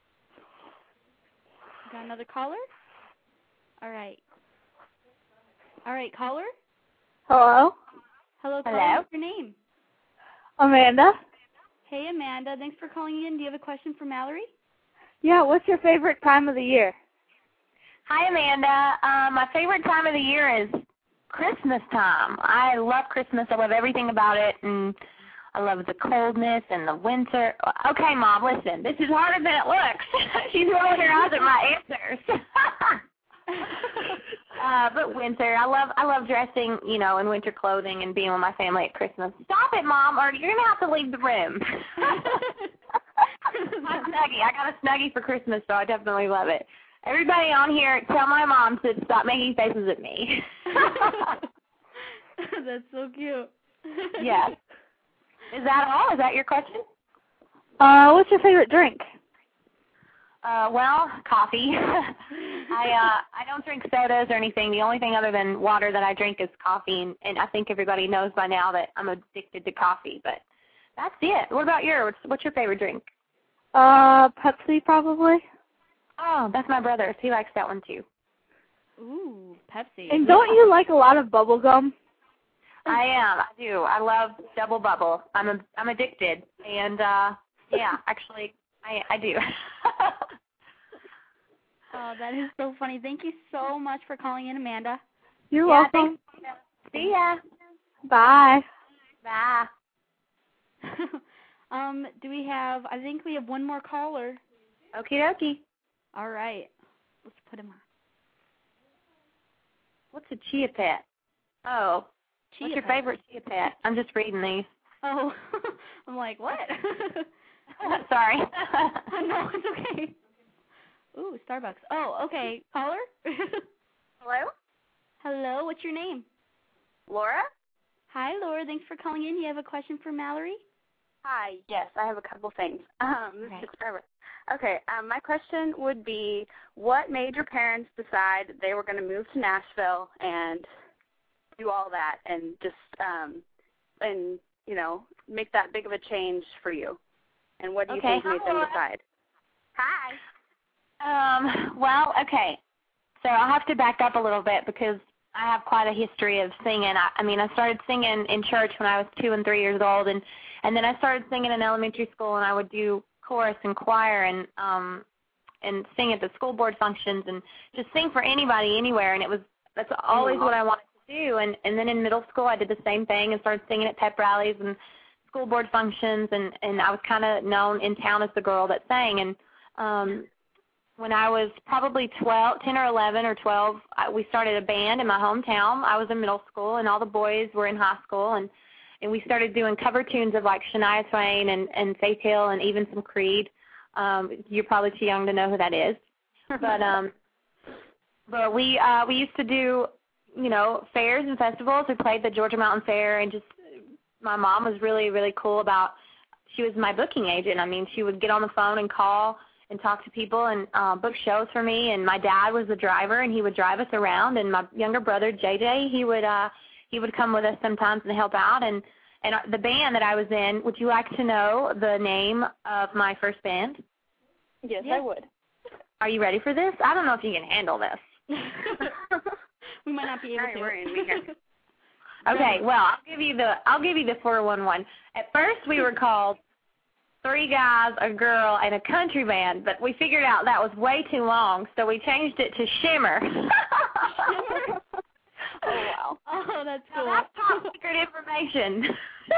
Got another caller? All right. All right, caller. Hello. Hello, caller. Hello. What's your name? Amanda. Hey, Amanda. Thanks for calling in. Do you have a question for Mallory? Yeah, what's your favorite time of the year? Hi, Amanda. Um, my favorite time of the year is Christmas time. I love Christmas. I love everything about it, and I love the coldness and the winter. Okay, Mom, listen. This is harder than it looks. She's rolling her eyes at my answers. uh, but winter, I love I love dressing, you know, in winter clothing and being with my family at Christmas. Stop it, Mom, or you're going to have to leave the room. My Snuggie. I got a Snuggie for Christmas, so I definitely love it. Everybody on here, tell my mom to stop making faces at me. That's so cute. Yes. Is that all? Is that your question? Uh, what's your favorite drink? Uh, well, coffee. I uh, I don't drink sodas or anything. The only thing other than water that I drink is coffee, and, and I think everybody knows by now that I'm addicted to coffee. But that's it. What about yours? What's, what's your favorite drink? Uh, Pepsi, probably. Oh, that's my brother's. He likes that one too. Ooh, Pepsi. And don't you like a lot of bubble gum? I am. I do. I love Double Bubble. I'm a, I'm addicted, and uh, yeah, actually, I I do. Oh, that is so funny. Thank you so much for calling in, Amanda. You're yeah, welcome. Thanks. See ya. Bye. Bye. Um, do we have, I think we have one more caller. Okie dokie. All right. Let's put him on. What's a chia pet? Oh. Chia What's your pet. favorite chia pet? I'm just reading these. Oh. I'm like, what? Sorry. No, it's okay. Ooh, Starbucks. Oh, okay. Caller? Hello? Hello, what's your name? Laura? Hi, Laura. Thanks for calling in. You have a question for Mallory? Hi, yes, I have a couple things. Um, this Okay. took forever. Okay, um, my question would be, what made your parents decide they were going to move to Nashville and do all that and just, um, and, you know, make that big of a change for you? And what do you Okay, think made hi, them Laura. decide? Hi. Um, well, okay. So I'll have to back up a little bit because I have quite a history of singing. I, I mean, I started singing in church when I was two and three years old, and, and then I started singing in elementary school, and I would do chorus and choir and um and sing at the school board functions and just sing for anybody anywhere, and it was that's always Aww. what I wanted to do. And and then in middle school I did the same thing and started singing at pep rallies and school board functions, and and I was kind of known in town as the girl that sang. And um when I was probably twelve, ten or eleven or twelve, I, we started a band in my hometown. I was in middle school, and all the boys were in high school, and and we started doing cover tunes of like Shania Twain and, and Faith Hill and even some Creed. Um, you're probably too young to know who that is, but um, but we uh, we used to do, you know, fairs and festivals. We played the Georgia Mountain Fair, and just my mom was really really cool about. She was my booking agent. I mean, she would get on the phone and call and talk to people and uh, book shows for me. And my dad was the driver, and he would drive us around. And my younger brother J J, he would. Uh, He would come with us sometimes and help out. And, and the band that I was in, would you like to know the name of my first band? Yes, Yeah. I would. Are you ready for this? I don't know if you can handle this. We might not be able All right, to. we're in. We can. Okay, well, I'll give you the I'll give you the four one one. At first we were called Three Guys, a Girl, and a Country Band, but we figured out that was way too long, so we changed it to Shimmer. Shimmer? Oh, wow. Oh, that's cool. Now, that's top secret information.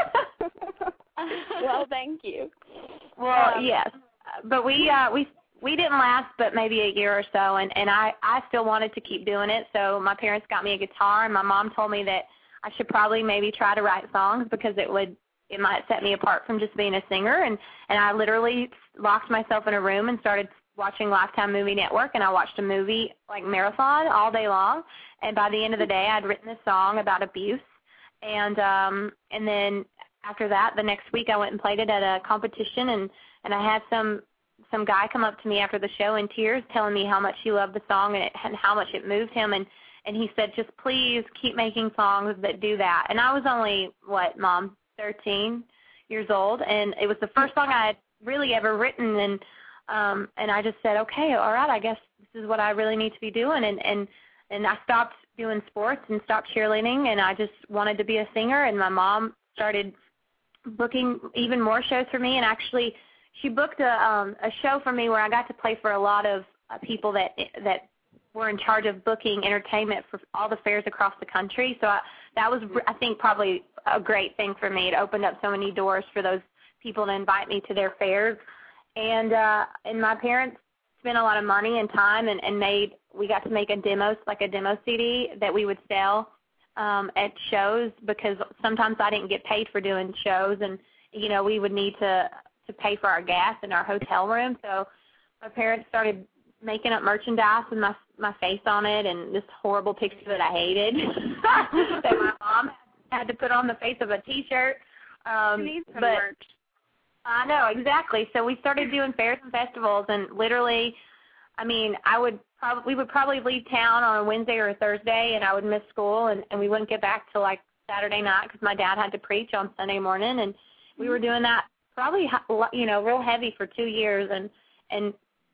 Well, thank you. Well, Um, yes, but we uh, we we didn't last, but maybe a year or so, and and I I still wanted to keep doing it. So my parents got me a guitar, and my mom told me that I should probably maybe try to write songs because it would it might set me apart from just being a singer. And and I literally locked myself in a room and started watching Lifetime Movie Network, and I watched a movie like marathon all day long. And by the end of the day, I'd written a song about abuse, and um, and then after that, the next week, I went and played it at a competition, and, and I had some some guy come up to me after the show in tears, telling me how much he loved the song and, it, and how much it moved him, and and he said, just please keep making songs that do that. And I was only what, Mom, thirteen years old, and it was the first song I had really ever written, and um, and I just said, okay, all right, I guess this is what I really need to be doing, and and. And I stopped doing sports and stopped cheerleading, and I just wanted to be a singer. And my mom started booking even more shows for me. And actually, she booked a um, a show for me where I got to play for a lot of uh, people that that were in charge of booking entertainment for all the fairs across the country. So I, that was, I think, probably a great thing for me. It opened up so many doors for those people to invite me to their fairs. And uh, and my parents spent a lot of money and time and, and made. We got to make a demo, like a demo C D that we would sell um, at shows because sometimes I didn't get paid for doing shows, and you know we would need to to pay for our gas and our hotel room. So my parents started making up merchandise with my my face on it and this horrible picture that I hated that my mom had to put on the face of a T-shirt. Um, you need some but merch. I know, exactly. So we started doing fairs and festivals, and literally, I mean, I would probably we would probably leave town on a Wednesday or a Thursday, and I would miss school, and, and we wouldn't get back till like Saturday night because my dad had to preach on Sunday morning, and we were doing that probably, you know, real heavy for two years, and and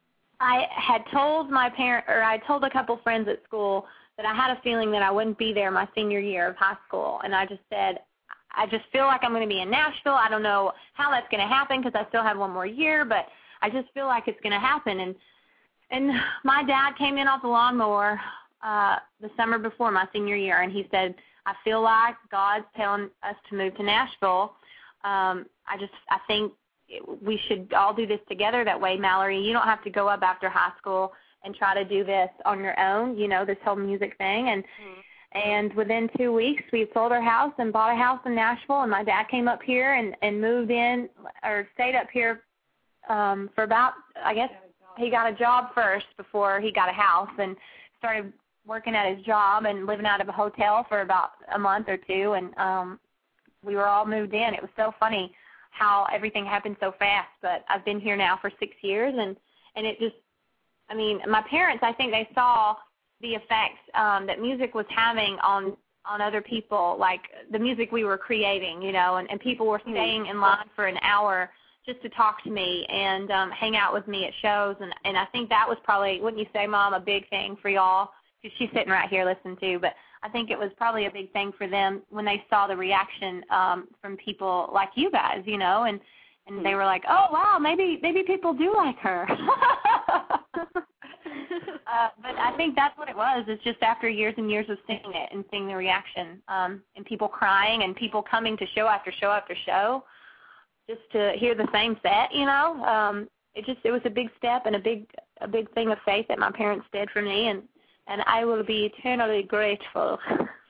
I had told my parent, or I told a couple friends at school that I had a feeling that I wouldn't be there my senior year of high school, and I just said, I just feel like I'm going to be in Nashville. I don't know how that's going to happen because I still have one more year, but I just feel like it's going to happen. And and my dad came in off the lawnmower uh, the summer before my senior year, and he said, I feel like God's telling us to move to Nashville. Um, I just I think we should all do this together. That way, Mallory, you don't have to go up after high school and try to do this on your own, you know, this whole music thing. And mm-hmm. and within two weeks, we sold our house and bought a house in Nashville, and my dad came up here and, and moved in or stayed up here um, for about, I guess, he got a job first before he got a house and started working at his job and living out of a hotel for about a month or two, and um, we were all moved in. It was so funny how everything happened so fast, but I've been here now for six years, and, and it just, I mean, my parents, I think they saw the effects um, that music was having on on other people, like the music we were creating, you know, and, and people were staying in line for an hour just to talk to me and um, hang out with me at shows, and, and I think that was probably, wouldn't you say, Mom, a big thing for y'all? She's sitting right here listening too, but I think it was probably a big thing for them when they saw the reaction um, from people like you guys, you know, and, and they were like, oh, wow, maybe maybe people do like her. uh, but I think that's what it was. It's just after years and years of singing it and seeing the reaction um, and people crying and people coming to show after show after show just to hear the same set, you know. Um, it just it was a big step and a big a big thing of faith that my parents did for me, and, and I will be eternally grateful.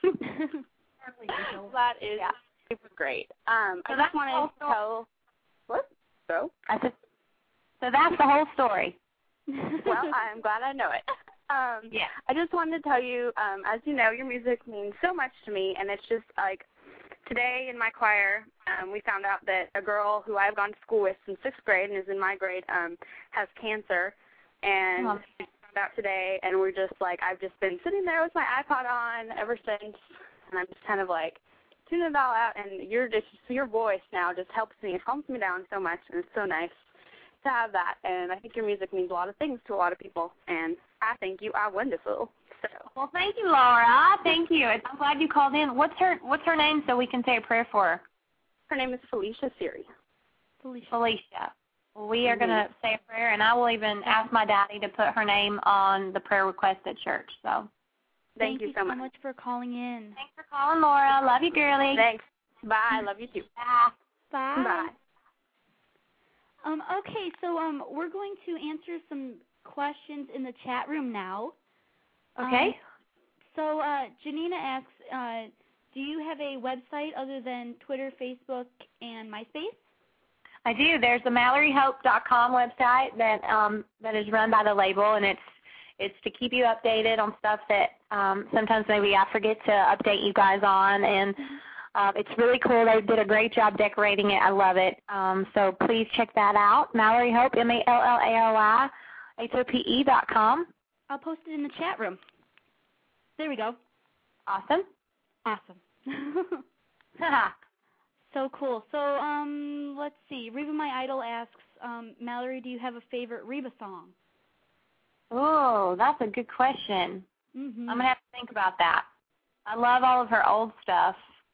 That is yeah. super great. Um, so I just wanted to tell. What? So? I just, so that's the whole story. Well, I'm glad I know it. Um, yeah. I just wanted to tell you, um, as you know, your music means so much to me, and it's just like today in my choir, um, we found out that a girl who I've gone to school with since sixth grade and is in my grade um, has cancer, and oh. we found out today, and we're just like, I've just been sitting there with my iPod on ever since, and I'm just kind of like, tune it all out, and your just your voice now just helps me. It calms me down so much, and it's so nice to have that. And I think your music means a lot of things to a lot of people, and I think you are wonderful. So. Well, thank you, Laura. Thank you. I'm glad you called in. What's her What's her name so we can say a prayer for her? Her name is Felicia Siri. Felicia. Felicia. Well, we are mm-hmm. going to say a prayer, and I will even ask my daddy to put her name on the prayer request at church. So. Thank, Thank you you so much. much for calling in. Thanks for calling, Laura. Love you, girlie. Thanks. Bye. Love you too. Bye. Bye. Bye. Um, okay, so um, we're going to answer some questions in the chat room now. Okay. Um, so uh, Janina asks, uh, do you have a website other than Twitter, Facebook, and MySpace? I do. There's the Mallory Hope dot com website that um, that is run by the label, and it's It's to keep you updated on stuff that um, sometimes maybe I forget to update you guys on, and uh, it's really cool. They did a great job decorating it. I love it. Um, so please check that out. Mallory Hope, M A L L A R Y H O P E dot com. I'll post it in the chat room. There we go. Awesome. Awesome. So cool. So um, let's see. Reba My Idol asks, um, Mallory, do you have a favorite Reba song? Oh, that's a good question. Mm-hmm. I'm going to have to think about that. I love all of her old stuff.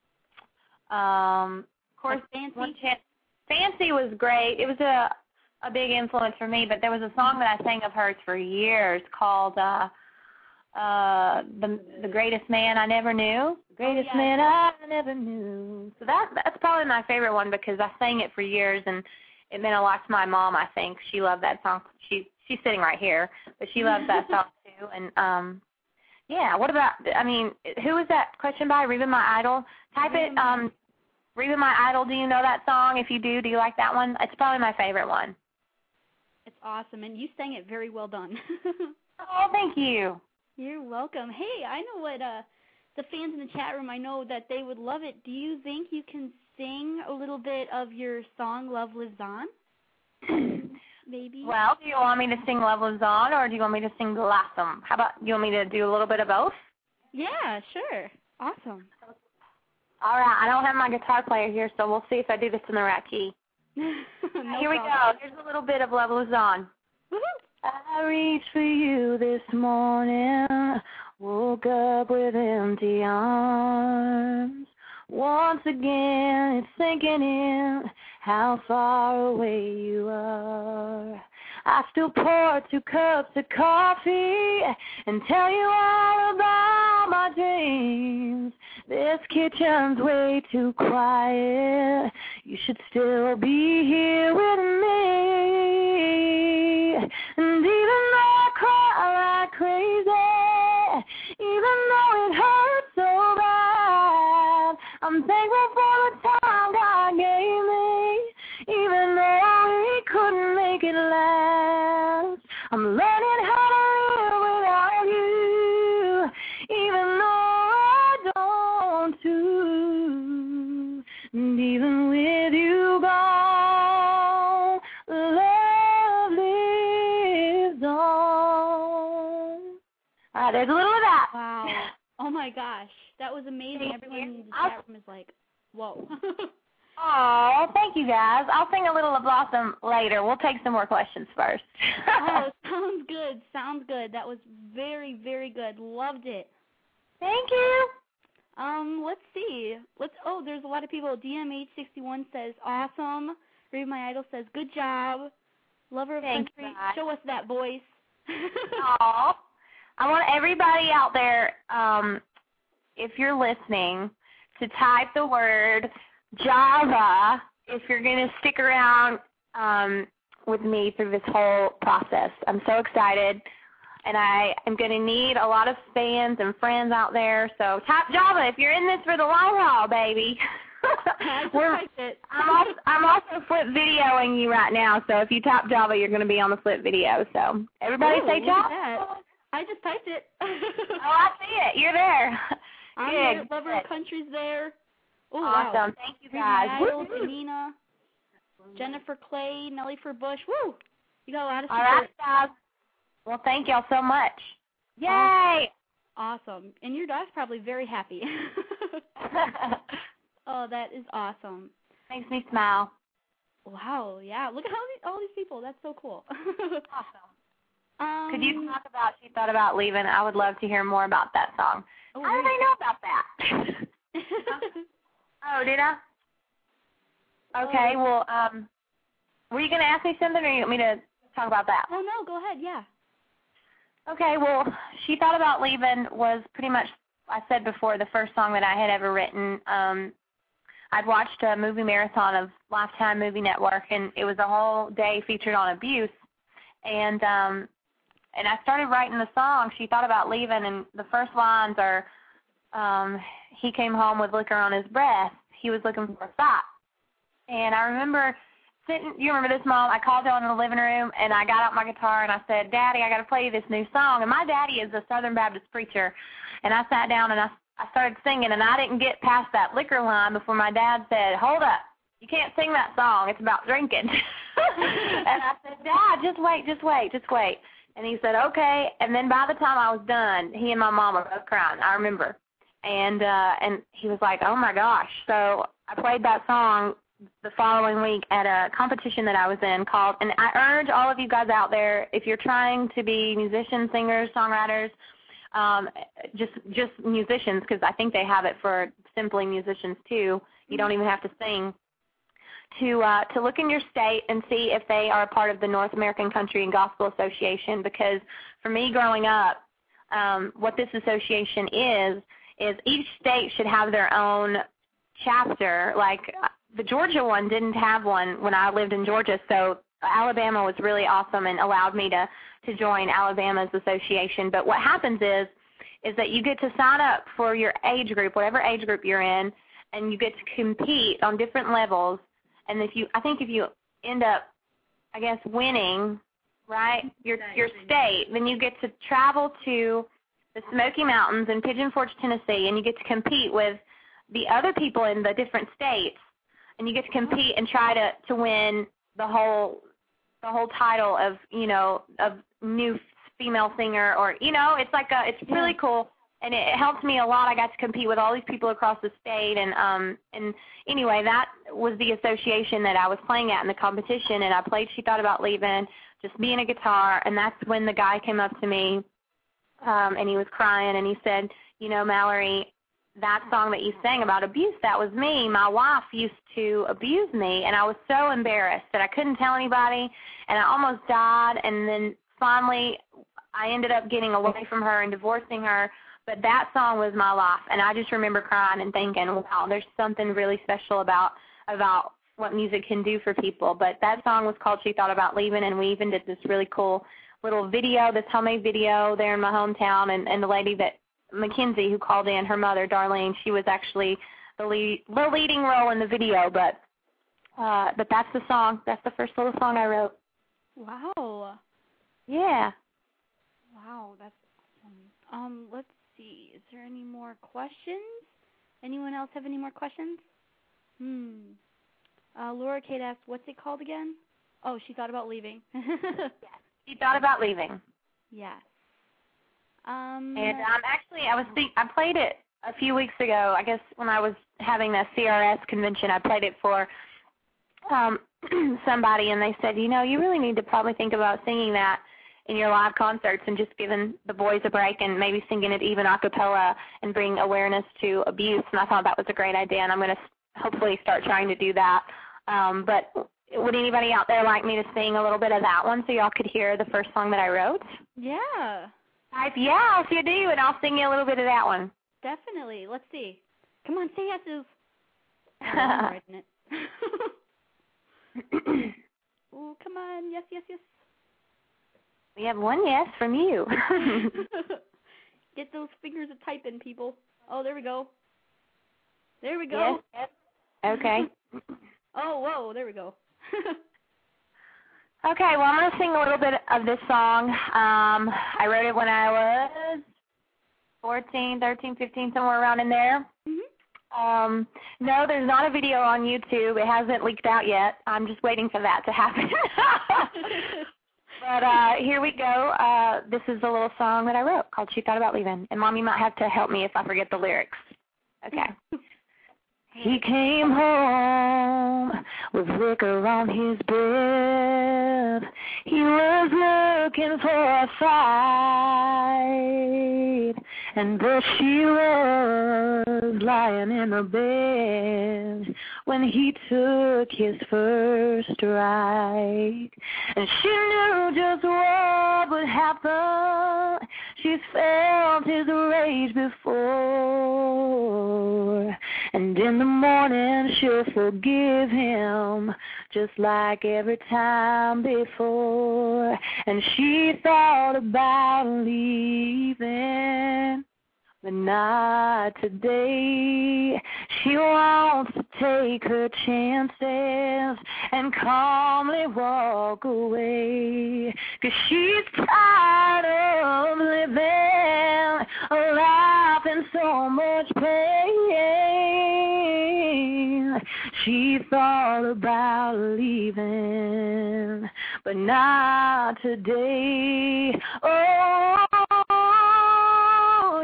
Um, of course, like Fancy. Fancy was great. It was a a big influence for me, but there was a song that I sang of hers for years called uh, uh, the the Greatest Man I Never Knew. The Greatest oh, yeah. Man I Never Knew. So that that's probably my favorite one because I sang it for years, and it meant a lot to my mom, I think. She loved that song. She She's sitting right here, but she loves that song too. And um, yeah, what about? I mean, who was that question by? Reba My Idol. Type Reba it. Um, Reba My Idol. Do you know that song? If you do, do you like that one? It's probably my favorite one. It's awesome, and you sang it very well done. Oh, thank you. You're welcome. Hey, I know what uh, the fans in the chat room. I know that they would love it. Do you think you can sing a little bit of your song "Love Lives On"? Maybe. Well, do you want me to sing Love Lives On, or do you want me to sing Blossom? How about, you want me to do a little bit of both? Yeah, sure. Awesome. All right. I don't have my guitar player here, so we'll see if I do this in the right key. no here we problem. go. Here's a little bit of Love Lives On. Woohoo! I reached for you this morning, woke up with empty arms. Once again, it's sinking in how far away you are. I still pour two cups of coffee and tell you all about my dreams. This kitchen's way too quiet. You should still be here with me. And even though I cry like crazy, even though it hurts so bad, I'm thankful for the time God gave me. Even though we couldn't make it last, I'm learning how to live without you. Even though I don't too, and even with you gone, love lives on. All right, there's a little of that. Wow. Oh my gosh, that was amazing. Everyone in the chat room is like, whoa. Oh, thank you guys. I'll sing a little of Blossom later. We'll take some more questions first. Oh, sounds good. Sounds good. That was very, very good. Loved it. Thank you. Um, let's see. Let's. Oh, there's a lot of people. D M H sixty-one says awesome. Read My Idol says good job. Lover of Thank country. you, guys. Show us that voice. Aw. I want everybody out there, um, if you're listening, to type the word Java if you're going to stick around um, with me through this whole process. I'm so excited, and I am going to need a lot of fans and friends out there. So type Java if you're in this for the long haul, baby. We're, I'm, also, I'm also flip videoing you right now, so if you type Java, you're going to be on the flip video. So everybody Ooh, say look at Java. that. I just typed it. Oh, I see it. You're there. I'm Good. there. Lover of Country's there. Oh, awesome. Wow. Thank you, Read guys. My Idol, Janina, Jennifer Clay, Nellie for Bush. Woo! You got a lot of All support. right, guys. Well, thank y'all so much. Yay! Awesome. Awesome. And your dog's probably very happy. Oh, that is awesome. Makes me smile. Wow, yeah. Look at all these, all these people. That's so cool. Awesome. Um, Could you talk about She Thought About Leaving? I would love to hear more about that song. Oh, How did I know about that? Oh, did I? Okay, Oh. well, um, were you going to ask me something, or you want me to talk about that? Oh, no, go ahead, yeah. Okay, well, She Thought About Leaving was pretty much, I said before, the first song that I had ever written. Um, I'd watched a movie marathon of Lifetime Movie Network, and it was a whole day featured on abuse. And um, and I started writing the song, She Thought About Leaving, and the first lines are, um, he came home with liquor on his breath. He was looking for a fight. And I remember sitting, you remember this, Mom? I called down in the living room, and I got out my guitar, and I said, Daddy, I got to play you this new song. And my daddy is a Southern Baptist preacher. And I sat down, and I, I started singing, and I didn't get past that liquor line before my dad said, hold up. You can't sing that song. It's about drinking. And I said, Dad, just wait, just wait, just wait. And he said, okay. And then by the time I was done, he and my mom were both crying, I remember. And uh, and he was like, oh, my gosh. So I played that song the following week at a competition that I was in called, and I urge all of you guys out there, if you're trying to be musicians, singers, songwriters, um, just just musicians, because I think they have it for simply musicians too. You don't even have to sing. To uh, to look in your state and see if they are a part of the North American Country and Gospel Association, because for me growing up, um, what this association is, is each state should have their own chapter. Like the Georgia one didn't have one when I lived in Georgia, so Alabama was really awesome and allowed me to, to join Alabama's association. But what happens is, is that you get to sign up for your age group, whatever age group you're in, and you get to compete on different levels. And if you, I think if you end up, I guess, winning, right, your your state, then you get to travel to the Smoky Mountains in Pigeon Forge, Tennessee, and you get to compete with the other people in the different states, and you get to compete and try to, to win the whole the whole title of, you know, of new female singer, or, you know, it's like a, it's really cool. And it helped me a lot. I got to compete with all these people across the state, and um, and anyway, that was the association that I was playing at in the competition, and I played She Thought About Leaving, just me and a guitar, and that's when the guy came up to me, um, and he was crying, and he said, you know, Mallory, that song that you sang about abuse, that was me. My wife used to abuse me, and I was so embarrassed that I couldn't tell anybody, and I almost died, and then finally I ended up getting away from her and divorcing her. But that song was my life, and I just remember crying and thinking, wow, there's something really special about about what music can do for people. But that song was called She Thought About Leaving, and we even did this really cool little video, this homemade video there in my hometown, and, and the lady that, Mackenzie, who called in, her mother, Darlene, she was actually the, lead, the leading role in the video, but uh, but that's the song. That's the first little song I wrote. Wow. Yeah. Wow, that's awesome. Um, let's see. Is there any more questions? Anyone else have any more questions? Hmm. Uh, Laura Kate asked, what's it called again? Oh, She Thought About Leaving. Yes. She Thought About Leaving. Yes. Um, and um, actually, I was think I played it a few weeks ago. I guess when I was having the C R S convention, I played it for um, somebody, and they said, you know, you really need to probably think about singing that in your live concerts and just giving the boys a break and maybe singing it even a cappella and bring awareness to abuse. And I thought that was a great idea, and I'm going to hopefully start trying to do that. Um, but would anybody out there like me to sing a little bit of that one so y'all could hear the first song that I wrote? Yeah. Type yeah if you do, and I'll sing you a little bit of that one. Definitely. Let's see. Come on, say yeses. I'm writing it. Oh, come on. Yes, yes, yes. We have one yes from you. Get those fingers a typing, people. Oh, there we go. There we go. Yes. Okay. Oh, whoa, there we go. Okay, well, I'm going to sing a little bit of this song. Um, I wrote it when I was fourteen, thirteen, fifteen, somewhere around in there. Mm-hmm. Um, no, there's not a video on YouTube. It hasn't leaked out yet. I'm just waiting for that to happen. But uh, here we go. Uh, this is a little song that I wrote called She Thought About Leaving. And Mommy might have to help me if I forget the lyrics. Okay. He came home with liquor on his bed. He was looking for a fight, and there she was lying in the bed when he took his first strike. And she knew just what would happen. She's felt his rage before, and in the morning she'll forgive him just like every time before. And she thought about leaving, but not today. She wants to take her chances and calmly walk away, 'cause she's tired of living a life in so much pain. She thought about leaving, but not today. Oh,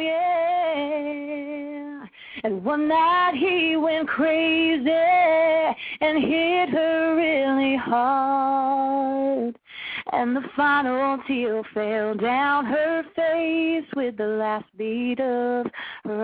yeah. And one night he went crazy and hit her really hard, and the final tear fell down her face with the last beat of her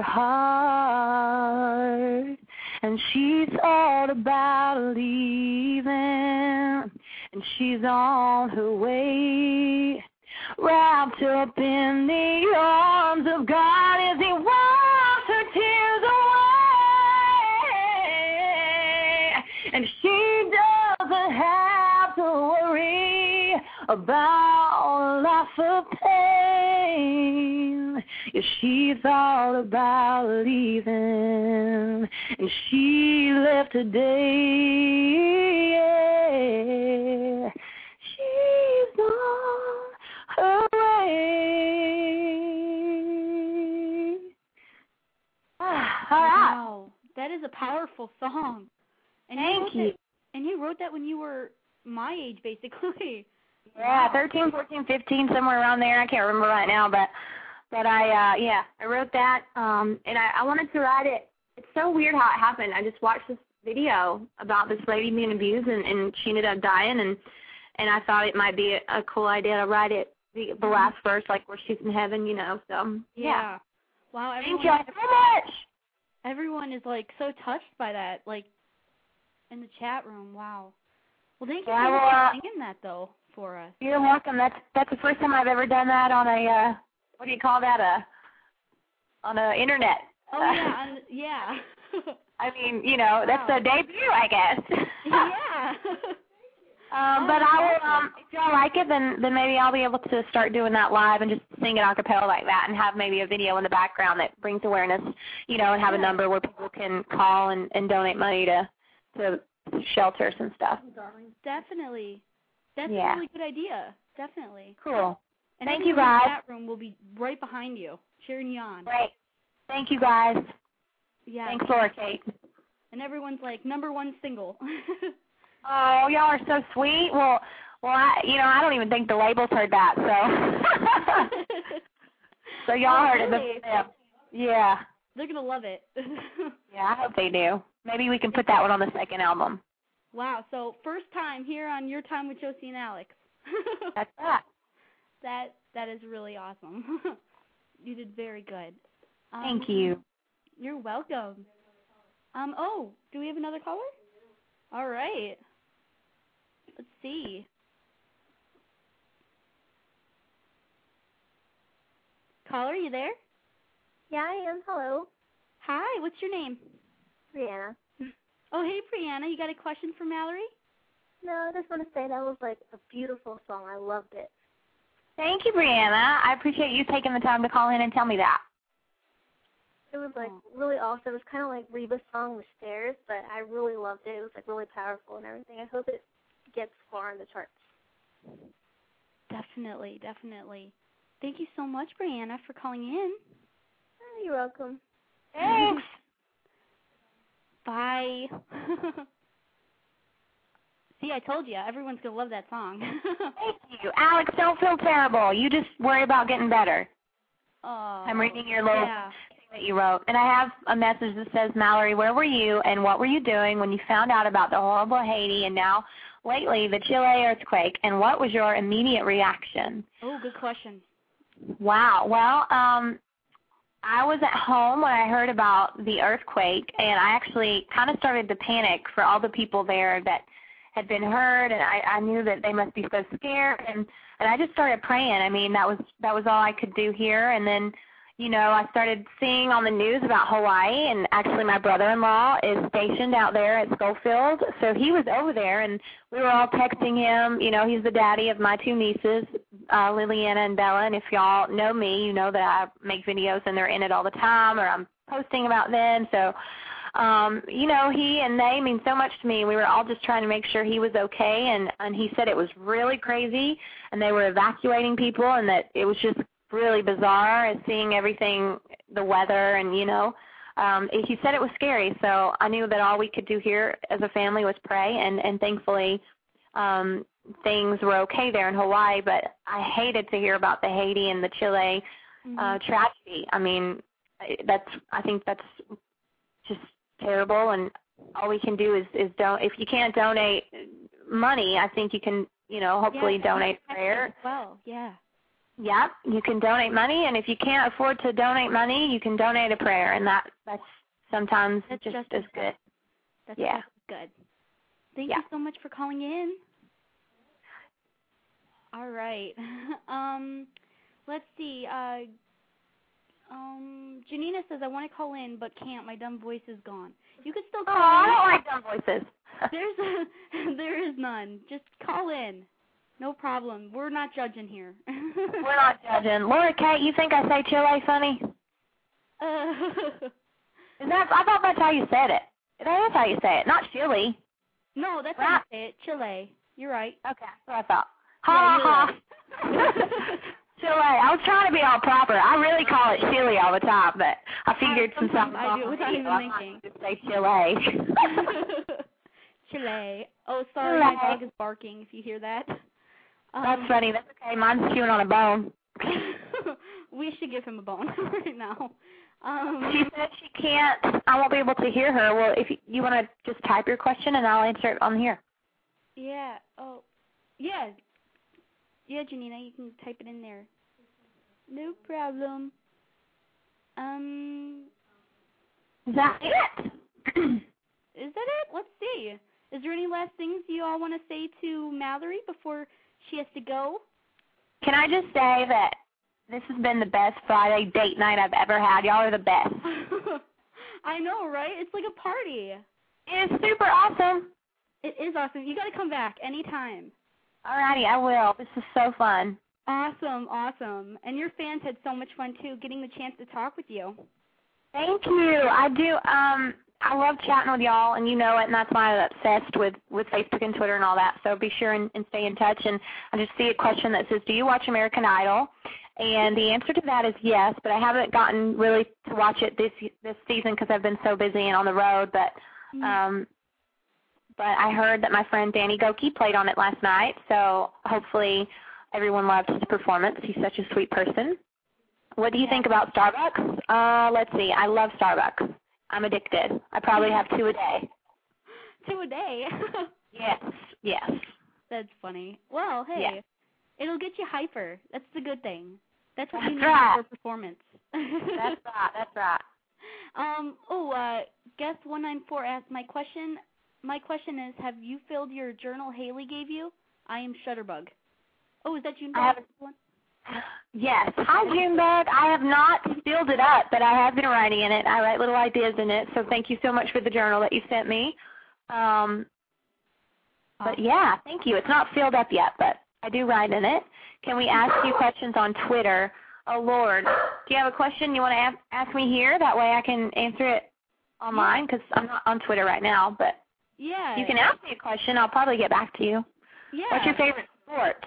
heart. And she thought about leaving, and she's on her way, wrapped up in the arms of God as he wipes her tears away. And she doesn't have to worry about a life of pain. Yeah, she thought about leaving, and she left today. Yeah. She's on her way. Ah, all right. Wow, that is a powerful song. And Thank you. you. That, and you wrote that when you were my age, basically. Yeah, thirteen, fourteen, fifteen, somewhere around there. I can't remember right now, but but I uh yeah, I wrote that um and I, I wanted to write it. It's so weird how it happened. I just watched this video about this lady being abused, and, and she ended up dying, and and I thought it might be a, a cool idea to write it the, the last verse, like where she's in heaven, you know. So yeah. yeah. Wow, everyone, Thank you so much. Everyone is like so touched by that, like in the chat room. Wow. Well, thank you Yeah, so much well, uh, for singing that though for us. You're welcome. That's that's the first time I've ever done that on a uh, what do you call that? A on the internet. Oh yeah, on, yeah. I mean, you know, that's Wow. a debut, I guess. Yeah. um, Oh, but that's I will. awesome. Um, if y'all like it, then then maybe I'll be able to start doing that live and just sing it a cappella like that, and have maybe a video in the background that brings awareness, you know, and have a Yeah. number where people can call and, and donate money to to shelters and stuff. Definitely. That's Yeah. a really good idea. Definitely. Cool. And Thank you, everyone in the guys. chat room will be right behind you, cheering you on. Great. Thank you, guys. Yeah. Thanks, Laura Kate. And everyone's like number one single. Oh, y'all are so sweet. Well, well, I, you know, I don't even think the labels heard that, so. So y'all Oh, heard it. really? them- Yeah. They're gonna love it. Yeah, I hope they do. Maybe we can put that one on the second album. Wow. So first time here on Your Time with Josie and Alex. That's that. That that is really awesome. You did very good. Um, Thank you. You're welcome. Um. Oh, do we have another caller? All right. Let's see. Caller, you there? Yeah, I am. Hello. Hi. What's your name? Brianna. Oh, hey, Brianna. You got a question for Mallory? No, I just want to say that was like a beautiful song. I loved it. Thank you, Brianna. I appreciate you taking the time to call in and tell me that. It was like Oh. really awesome. It was kind of like Reba's song, The Stairs, but I really loved it. It was like really powerful and everything. I hope it gets far in the charts. Definitely, definitely. Thank you so much, Brianna, for calling in. Oh, you're welcome. Thanks. Bye. See, I told you. Everyone's going to love that song. Thank you. Alex, don't feel terrible. You just worry about getting better. Oh, I'm reading your little yeah. thing that you wrote. And I have a message that says, Mallory, where were you and what were you doing when you found out about the horrible Haiti and now lately the Chile earthquake, and what was your immediate reaction? Oh, good question. Wow. Well, um, I was at home when I heard about the earthquake, and I actually kind of started to panic for all the people there that had been hurt, and I, I knew that they must be so scared, and, and I just started praying. I mean, that was that was all I could do here, and then, you know, I started seeing on the news about Hawaii, and actually my brother-in-law is stationed out there at Schofield, so he was over there, and we were all texting him. You know, he's the daddy of my two nieces, uh, Liliana and Bella, and if y'all know me, you know that I make videos and they're in it all the time, or I'm posting about them, so, um, you know, he and they mean so much to me. We were all just trying to make sure he was okay, and, and he said it was really crazy, and they were evacuating people, and that it was just really bizarre and seeing everything, the weather, and, you know, um, he said it was scary, so I knew that all we could do here as a family was pray, and, and thankfully um, things were okay there in Hawaii, but I hated to hear about the Haiti and the Chile Mm-hmm. uh, tragedy. I mean, that's, I think that's just terrible, and all we can do is, is don't, if you can't donate money, I think you can, you know, hopefully yeah, donate that's prayer. as well, yeah. Yep, you can donate money, and if you can't afford to donate money, you can donate a prayer, and that that's sometimes That's just, just as as good. That's Yeah. just good. Thank Yeah. you so much for calling in. All right. um, let's see. Uh, um, Janina says, I want to call in, but can't. My dumb voice is gone. You can still Oh, call I in. don't like dumb voices. There's a, there is none. Just call in. No problem. We're not judging here. We're not judging. Laura Kate, you think I say Chile funny? Uh, Is that? I thought that's how you said it. That is how you say it, not Chile. no, that's Right. how you say it. Chile. You're right. Okay, that's what I thought. Yeah, Ha you're ha. Chile. I was trying to be all proper. I really call it Chile all the time, but I figured since I sometimes I do without even I'm thinking. not just say Chile. Chile. Oh, sorry, Chile. my dog is barking if you hear that. Um, That's funny. That's okay. Mine's chewing on a bone. we should give him a bone right now. Um, She said she can't. I won't be able to hear her. Well, if you, you want to just type your question and I'll answer it on here. yeah. Oh, yeah. Yeah, Janina, you can type it in there. No problem. Um, Is that it? is that it? Let's see. Is there any last things you all want to say to Mallory before she has to go? Can I just say that this has been the best Friday date night I've ever had. Y'all are the best. I know, right? It's like a party. It's super awesome. It is awesome. You got to come back anytime. Alrighty, I will. This is so fun. Awesome, awesome. And your fans had so much fun, too, getting the chance to talk with you. Thank you. I do. Um, I love chatting with y'all, and you know it, and that's why I'm obsessed with, with Facebook and Twitter and all that. So be sure and, and stay in touch. And I just see a question that says, do you watch American Idol? And the answer to that is yes, but I haven't gotten really to watch it this this season because I've been so busy and on the road. But um, but I heard that my friend Danny Goki played on it last night, so hopefully everyone loved his performance. He's such a sweet person. What do you think about Starbucks? Uh, let's see. I love Starbucks. I'm addicted. I probably have two a day. Two a day? Yes, yes. That's funny. Well, hey, yeah. It'll get you hyper. That's the good thing. That's what that's you need right. for performance. That's right. That's right. Um. Oh, uh, guest one nine four asked, my question, my question is, have you filled your journal Haley gave you? I am Shutterbug. Oh, is that Junebug? I have, yes. Hi, Junebug. I have not filled it up, but I have been writing in it. I write little ideas in it, so thank you so much for the journal that you sent me. Um, but, yeah, thank you. It's not filled up yet, but I do write in it. Can we ask you questions on Twitter? Oh, Lord. Do you have a question you want to ask, ask me here? That way I can answer it online because I'm not on Twitter right now. But yeah. You can ask me a question. I'll probably get back to you. Yeah. What's your favorite sport?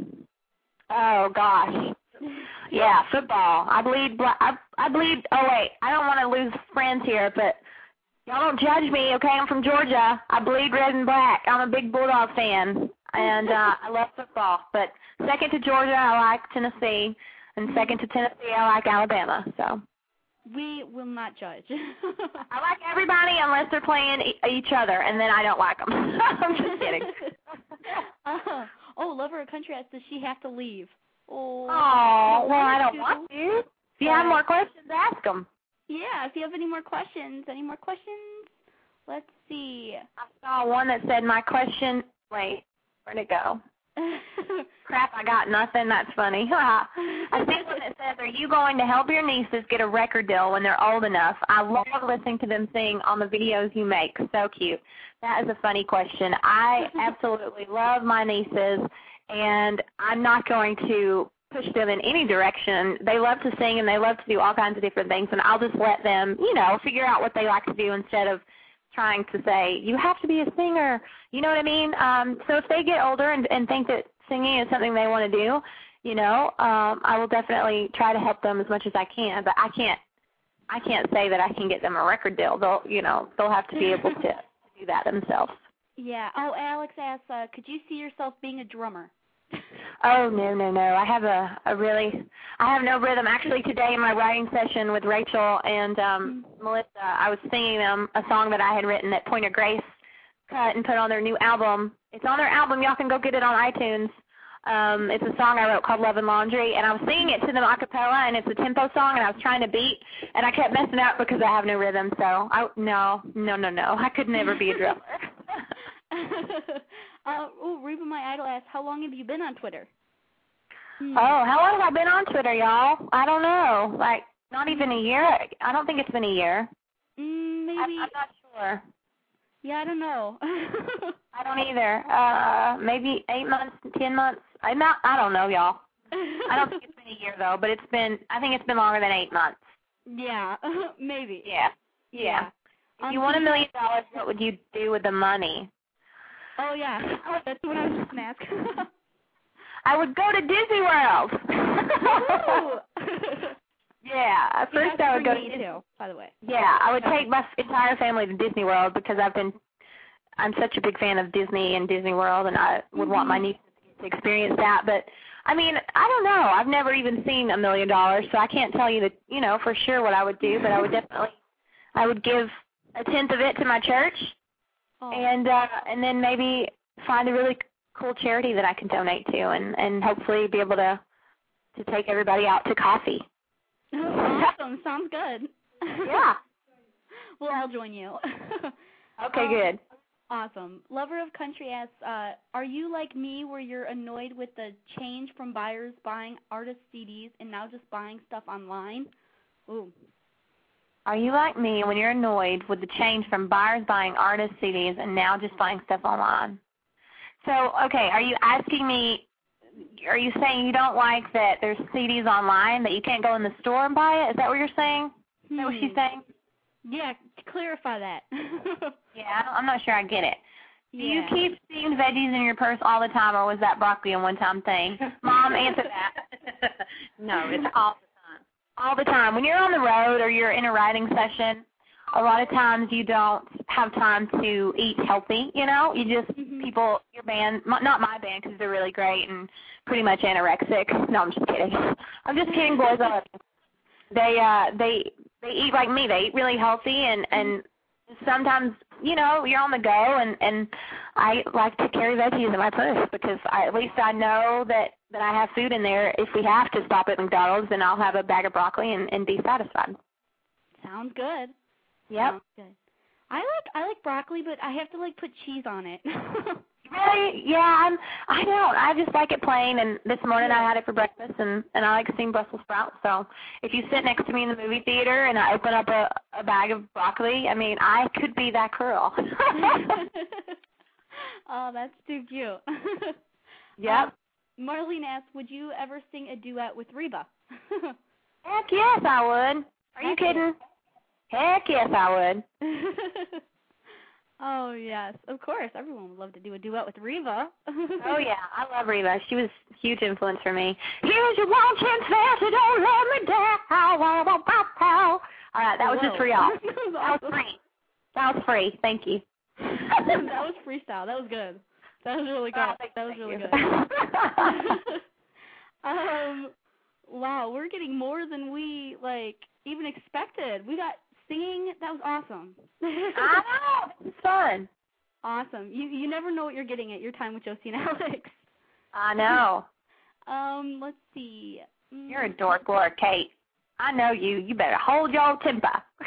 Oh, gosh. Yeah, football. I bleed black. I, I bleed. Oh, wait. I don't want to lose friends here, but y'all don't judge me, okay? I'm from Georgia. I bleed red and black. I'm a big Bulldog fan. And uh, I love football. But second to Georgia, I like Tennessee. And second to Tennessee, I like Alabama. So we will not judge. I like everybody unless they're playing e- each other, and then I don't like them. I'm just kidding. uh, oh, Lover of Country asked, does she have to leave? Oh, oh well, I don't want to. If you have more questions, ask them. Yeah, if you have any more questions. Any more questions? Let's see. I saw one that said, my question, wait. Where'd it go? Crap, I got nothing. That's funny. I see one that says, are you going to help your nieces get a record deal when they're old enough? I love listening to them sing on the videos you make. So cute. That is a funny question. I absolutely love my nieces, and I'm not going to push them in any direction. They love to sing, and they love to do all kinds of different things, and I'll just let them, you know, figure out what they like to do instead of trying to say, you have to be a singer, you know what I mean? Um, so if they get older and, and think that singing is something they want to do, you know, um, I will definitely try to help them as much as I can, but I can't, I can't say that I can get them a record deal. They'll, you know, they'll have to be able to do that themselves. Yeah. Oh, Alex asks, uh, could you see yourself being a drummer? Oh, no, no, no. I have a, a really, I have no rhythm. Actually, today in my writing session with Rachel and um, mm-hmm. Melissa, I was singing them a song that I had written that Point of Grace cut and put on their new album. It's on their album. Y'all can go get it on iTunes. Um, it's a song I wrote called Love and Laundry, and I was singing it to them a cappella, and it's a tempo song, and I was trying to beat, and I kept messing up because I have no rhythm. So, I, no, no, no, no. I could never be a drummer. uh, oh, Reba My Idol asks, how long have you been on Twitter? Hmm. Oh, how long have I been on Twitter, y'all? I don't know. Like, not even a year. I don't think it's been a year. Mm, maybe. I, I'm not sure. Yeah, I don't know. I don't either. Uh, maybe eight months, ten months. I'm not. I don't know, y'all. I don't think it's been a year though, but it's been. I think it's been longer than eight months. Yeah, maybe. Yeah. Yeah. yeah. If um, you won a million dollars, what would you do with the money? Oh yeah, that's what I was just gonna ask. I would go to Disney World. Yeah, at first I would go to Disney too, by the way. Yeah, I would take my entire family to Disney World because I've been, I'm such a big fan of Disney and Disney World, and I would mm-hmm. want my nieces to experience that. But I mean, I don't know. I've never even seen a million dollars, so I can't tell you that, you know, for sure what I would do. But I would definitely, I would give a tenth of it to my church, oh. and uh, and then maybe find a really cool charity that I can donate to, and and hopefully be able to to take everybody out to coffee. Oh, awesome. Sounds good. Yeah. Well, I'll join you. Okay, um, good. Awesome. Lover of Country asks, uh, are you like me where you're annoyed with the change from buyers buying artist C Ds and now just buying stuff online? Ooh. Are you like me when you're annoyed with the change from buyers buying artist C Ds and now just buying stuff online? So, okay, are you asking me, are you saying you don't like that there's C Ds online, that you can't go in the store and buy it? Is that what you're saying? Is that what she's saying? Yeah, clarify that. Yeah, I'm not sure I get it. Do Yeah. you keep steamed veggies in your purse all the time, or was that broccoli a one-time thing? Mom, answer that. No, it's all the time. All the time. When you're on the road or you're in a writing session, a lot of times you don't have time to eat healthy, you know? You just, Mm-hmm. people, your band, not my band because they're really great and pretty much anorexic. No, I'm just kidding. I'm just kidding, boys. I love you. They, uh, they, they eat like me. They eat really healthy, and, and sometimes, you know, you're on the go, and, and I like to carry veggies in my purse because I, at least I know that, that I have food in there. If we have to stop at McDonald's, then I'll have a bag of broccoli and, and be satisfied. Sounds good. Yep. Sounds good. I like I like broccoli, but I have to like put cheese on it. Really? Yeah, I'm, I don't. I just like it plain, and this morning I had it for breakfast, and, and I like steamed Brussels sprouts. So if you sit next to me in the movie theater and I open up a, a bag of broccoli, I mean, I could be that girl. Oh, that's too cute. Yep. Um, Marlene asks, would you ever sing a duet with Reba? Heck yes, I would. Are you Heck kidding? Heck yes, I would. Oh, yes, of course. Everyone would love to do a duet with Reba. Oh, yeah, I love Reba. She was a huge influence for me. Here's your one chance there, so don't let me down. All right, that was Whoa. just for y'all. That was That was awesome. free. That was free. Thank you. That was freestyle. That was good. That was really good. Oh, thank that was you. really good. um, wow, we're getting more than we, like, even expected. We got singing. That was awesome. I know. It's fun. Awesome. You you never know what you're getting at your time with Josie and Alex. I know. Um, let's see. Mm. You're a dork, Laura Kate. I know you. You better hold your temper.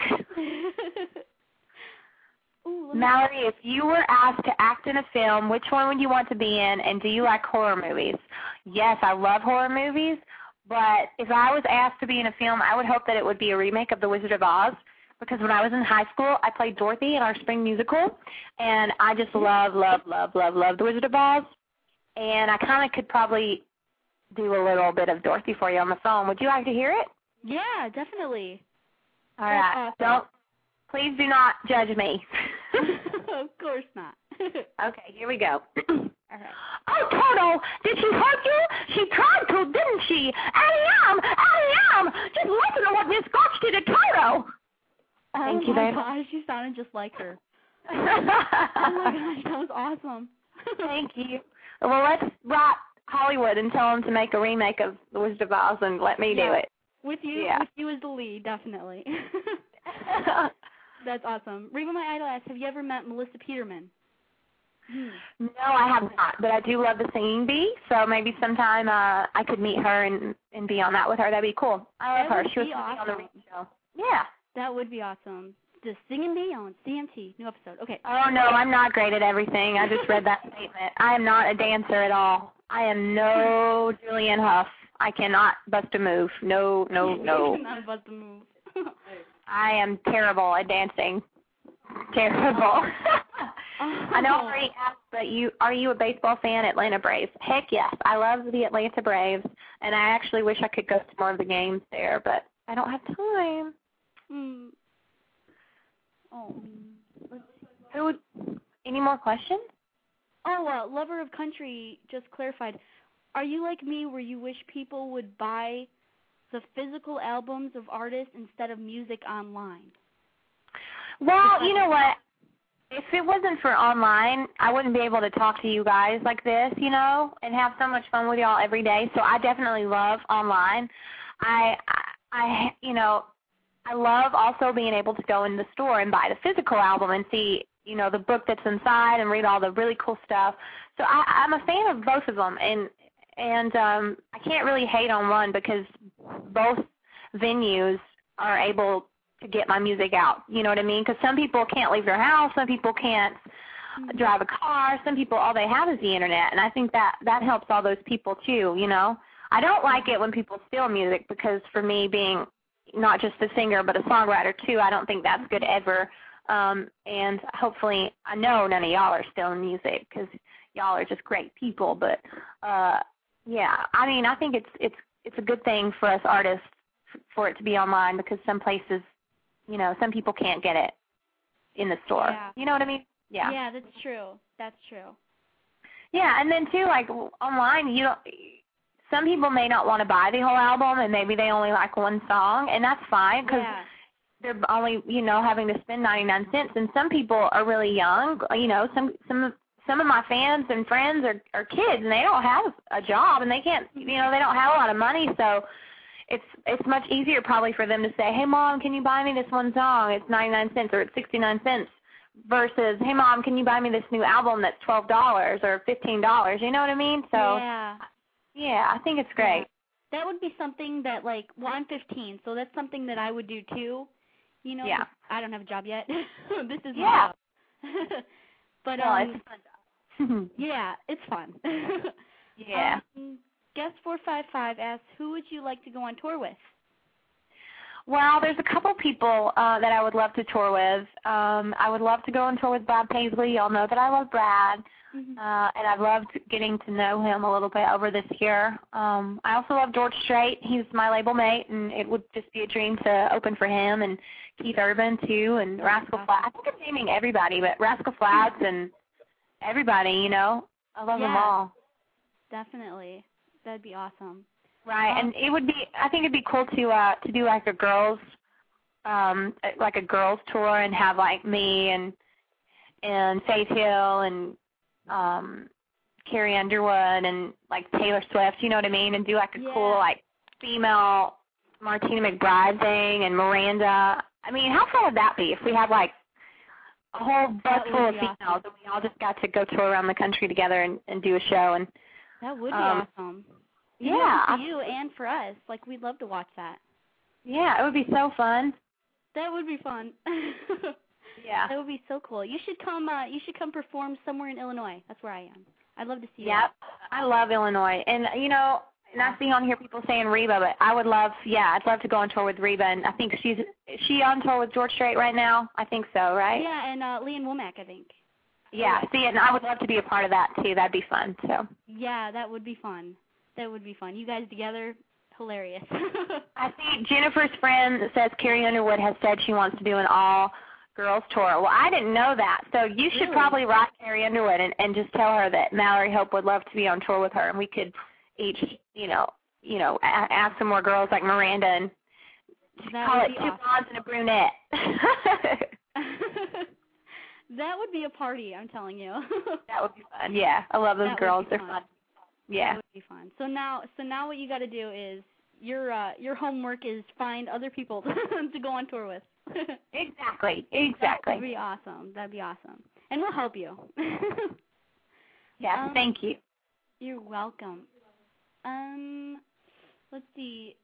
Ooh, let me- Mallory, if you were asked to act in a film, which one would you want to be in, and do you like horror movies? Yes, I love horror movies, but if I was asked to be in a film, I would hope that it would be a remake of The Wizard of Oz, because when I was in high school, I played Dorothy in our spring musical, and I just love, love, love, love, love The Wizard of Oz, and I kind of could probably do a little bit of Dorothy for you on the phone. Would you like to hear it? Yeah, definitely. All right. That's awesome. Don't, please do not judge me. Of course not. Okay, here we go. All right. Oh, Toto, did she hurt you? She tried to, didn't she? Allie-am, Allie-am, just listen to what Miss Scotch did to Toto. Thank oh you my very much. gosh, you sounded just like her. Oh my gosh, that was awesome. Thank you. Well, let's write Hollywood and tell them to make a remake of The Wizard of Oz and let me Yeah. do it. With you, Yeah. with you as the lead, definitely. That's awesome. Reba, my idol asks, have you ever met Melissa Peterman? Hmm. No, I have not, but I do love the singing bee, so maybe sometime uh, I could meet her and, and be on that with her. That'd be cool. I love That her. would She was be on the awesome. Reed show. Yeah. That would be awesome. The Singing Bee on C M T, new episode. Okay. Oh, no, I'm not great at everything. I just read that statement. I am not a dancer at all. I am no Julianne Hough. I cannot bust a move. No, no, no. Not about to move. I am terrible at dancing. Terrible. I know I already asked, but you are you a baseball fan, Atlanta Braves? Heck yes. I love the Atlanta Braves, and I actually wish I could go to more of the games there, but I don't have time. Hmm. Oh, let's see. Who would, any more questions? Oh, uh, Lover of Country just clarified. Are you like me where you wish people would buy the physical albums of artists instead of music online? Well, you know what? If it wasn't for online, I wouldn't be able to talk to you guys like this, you know, and have so much fun with y'all every day. So I definitely love online. I, I, I you know, I love also being able to go in the store and buy the physical album and see, you know, the book that's inside and read all the really cool stuff. So I, I'm a fan of both of them, and and um, I can't really hate on one because both venues are able to get my music out. You know what I mean? Because some people can't leave their house, some people can't drive a car. Some people, all they have is the internet, and I think that that helps all those people too, you know. I don't like it when people steal music because for me being not just a singer but a songwriter too, I don't think that's good ever. Um, and hopefully, I know none of y'all are stealing music because y'all are just great people. But uh, yeah, I mean, I think it's it's it's a good thing for us artists for it to be online because some places, you know, some people can't get it in the store. Yeah. You know what I mean? Yeah. Yeah, that's true. That's true. Yeah, and then too, like online, you don't. Some people may not want to buy the whole album, and maybe they only like one song, and that's fine because Yeah. they're only, you know, having to spend ninety-nine cents. And some people are really young. You know, some some of some of my fans and friends are are kids, and they don't have a job, and they can't, you know, they don't have a lot of money, so it's it's much easier probably for them to say, hey Mom, can you buy me this one song? It's ninety-nine cents or it's sixty-nine cents. Versus, hey Mom, can you buy me this new album that's twelve dollars or fifteen dollars? You know what I mean? So yeah. Yeah, I think it's great. Yeah. That would be something that, like, well, I'm fifteen, so that's something that I would do too. You know, yeah. I don't have a job yet. This is yeah. my job. But well, um, it's a fun job. yeah, it's fun. yeah. Um, Guest four five five asks, who would you like to go on tour with? Well, there's a couple people uh, that I would love to tour with. Um, I would love to go on tour with Bob Paisley. Y'all know that I love Brad. Mm-hmm. Uh, and I've loved getting to know him a little bit over this year. Um, I also love George Strait. He's my label mate, and it would just be a dream to open for him, and Keith Urban, too, and Rascal Flatts. I think I'm naming everybody, but Rascal Flatts and everybody, you know. I love yeah, them all. Definitely. That'd be awesome. Right, and it would be, I think it'd be cool to uh, to do like a girls, um, like a girls tour and have like me and and Faith Hill and um, Carrie Underwood and like Taylor Swift, you know what I mean, and do like a yeah. cool like female Martina McBride thing and Miranda. I mean, how fun would that be if we had like a whole bus full of females awesome. and we all just got to go tour around the country together and, and do a show? And that would be um, awesome. Yeah, for you and for us. Like, we'd love to watch that. Yeah, it would be so fun. That would be fun. Yeah, that would be so cool. You should come. Uh, you should come perform somewhere in Illinois. That's where I am. I'd love to see you. Yeah, I love Illinois, and you know, not seeing on here people saying Reba, but I would love. Yeah, I'd love to go on tour with Reba, and I think she's is she on tour with George Strait right now. I think so, right? Yeah, and uh, Leanne Womack, I think. Yeah, see, and I would love to be a part of that too. That'd be fun. So. Yeah, that would be fun. That would be fun. You guys together, hilarious. I see Jennifer's friend that says Carrie Underwood has said she wants to do an all-girls tour. Well, I didn't know that, so you should really? probably write Carrie Underwood and, and just tell her that Mallory Hope would love to be on tour with her, and we could each, you know, you know, a- ask some more girls like Miranda and that call it two awesome. blondes and a brunette. That would be a party, I'm telling you. That would be fun. Yeah, I love those that girls. They're fun. fun. Yeah. That would be fun. So now, so now what you got to do is your uh, your homework is find other people to go on tour with. Exactly. Exactly. That'd be awesome. That'd be awesome. And we'll help you. Yeah. um, thank you. You're welcome. Um, let's see.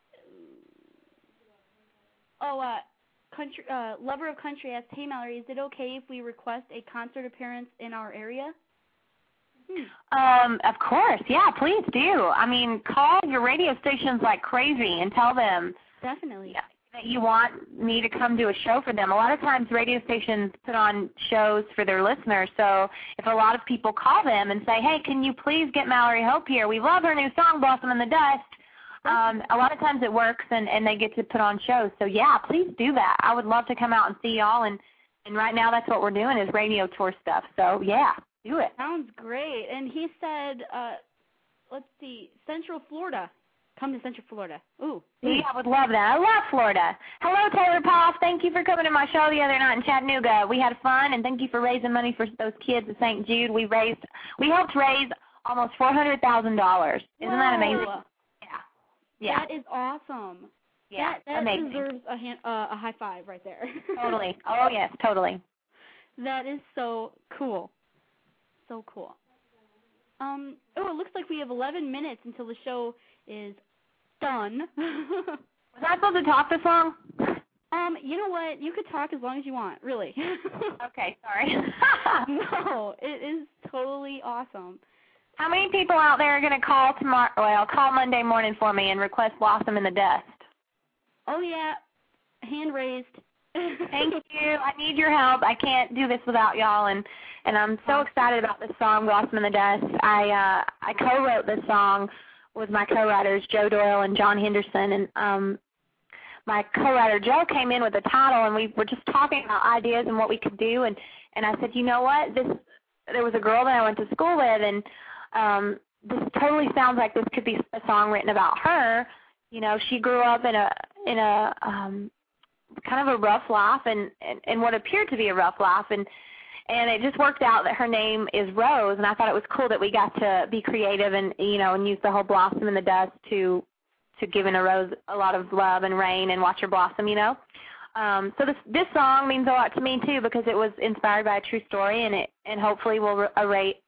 Oh, uh, country uh, lover of country asked, "Hey Mallory, is it okay if we request a concert appearance in our area?" Hmm. Um, of course, yeah, please do. I mean, call your radio stations like crazy and tell them Definitely. yeah, that you want me to come do a show for them. A lot of times radio stations put on shows for their listeners, so if a lot of people call them and say, hey, can you please get Mallory Hope here? We love her new song, Blossom in the Dust. Um, a lot of times it works and, and they get to put on shows. So, yeah, please do that. I would love to come out and see y'all, and, and right now that's what we're doing is radio tour stuff. So, yeah. Do it. Sounds great. And he said, uh, let's see, Central Florida. Come to Central Florida. Ooh. Yeah, I would love that. I love Florida. Hello, Taylor Poff. Thank you for coming to my show the other night in Chattanooga. We had fun, and thank you for raising money for those kids at Saint Jude. We raised, we helped raise almost four hundred thousand dollars. Isn't Whoa. that amazing? Yeah. Yeah. That is awesome. Yeah, that, that amazing. deserves a, hand, uh, a high five right there. Totally. Oh, yes, totally. That is so cool. So cool. Um. Oh, it looks like we have eleven minutes until the show is done. Was I supposed to talk this long? Um, you know what? You could talk as long as you want, really. Okay, sorry. No, it is totally awesome. How many people out there are going to call tomorrow? Well, call Monday morning for me and request Blossom in the Dust? Oh, yeah. Hand raised. Thank you. I need your help. I can't do this without y'all, and and I'm so excited about this song, Blossom in the Dust. I uh, I co-wrote this song with my co-writers, Joe Doyle and John Henderson, and um, my co-writer Joe came in with the title, and we were just talking about ideas and what we could do, and and I said, you know what, this there was a girl that I went to school with, and um, this totally sounds like this could be a song written about her. You know, she grew up in a in a um, kind of a rough life, and, and, and what appeared to be a rough life, and and it just worked out that her name is Rose, and I thought it was cool that we got to be creative and, you know, and use the whole Blossom in the Dust to to giving a rose a lot of love and rain and watch her blossom, you know. Um, so this this song means a lot to me too, because it was inspired by a true story, and it and hopefully will array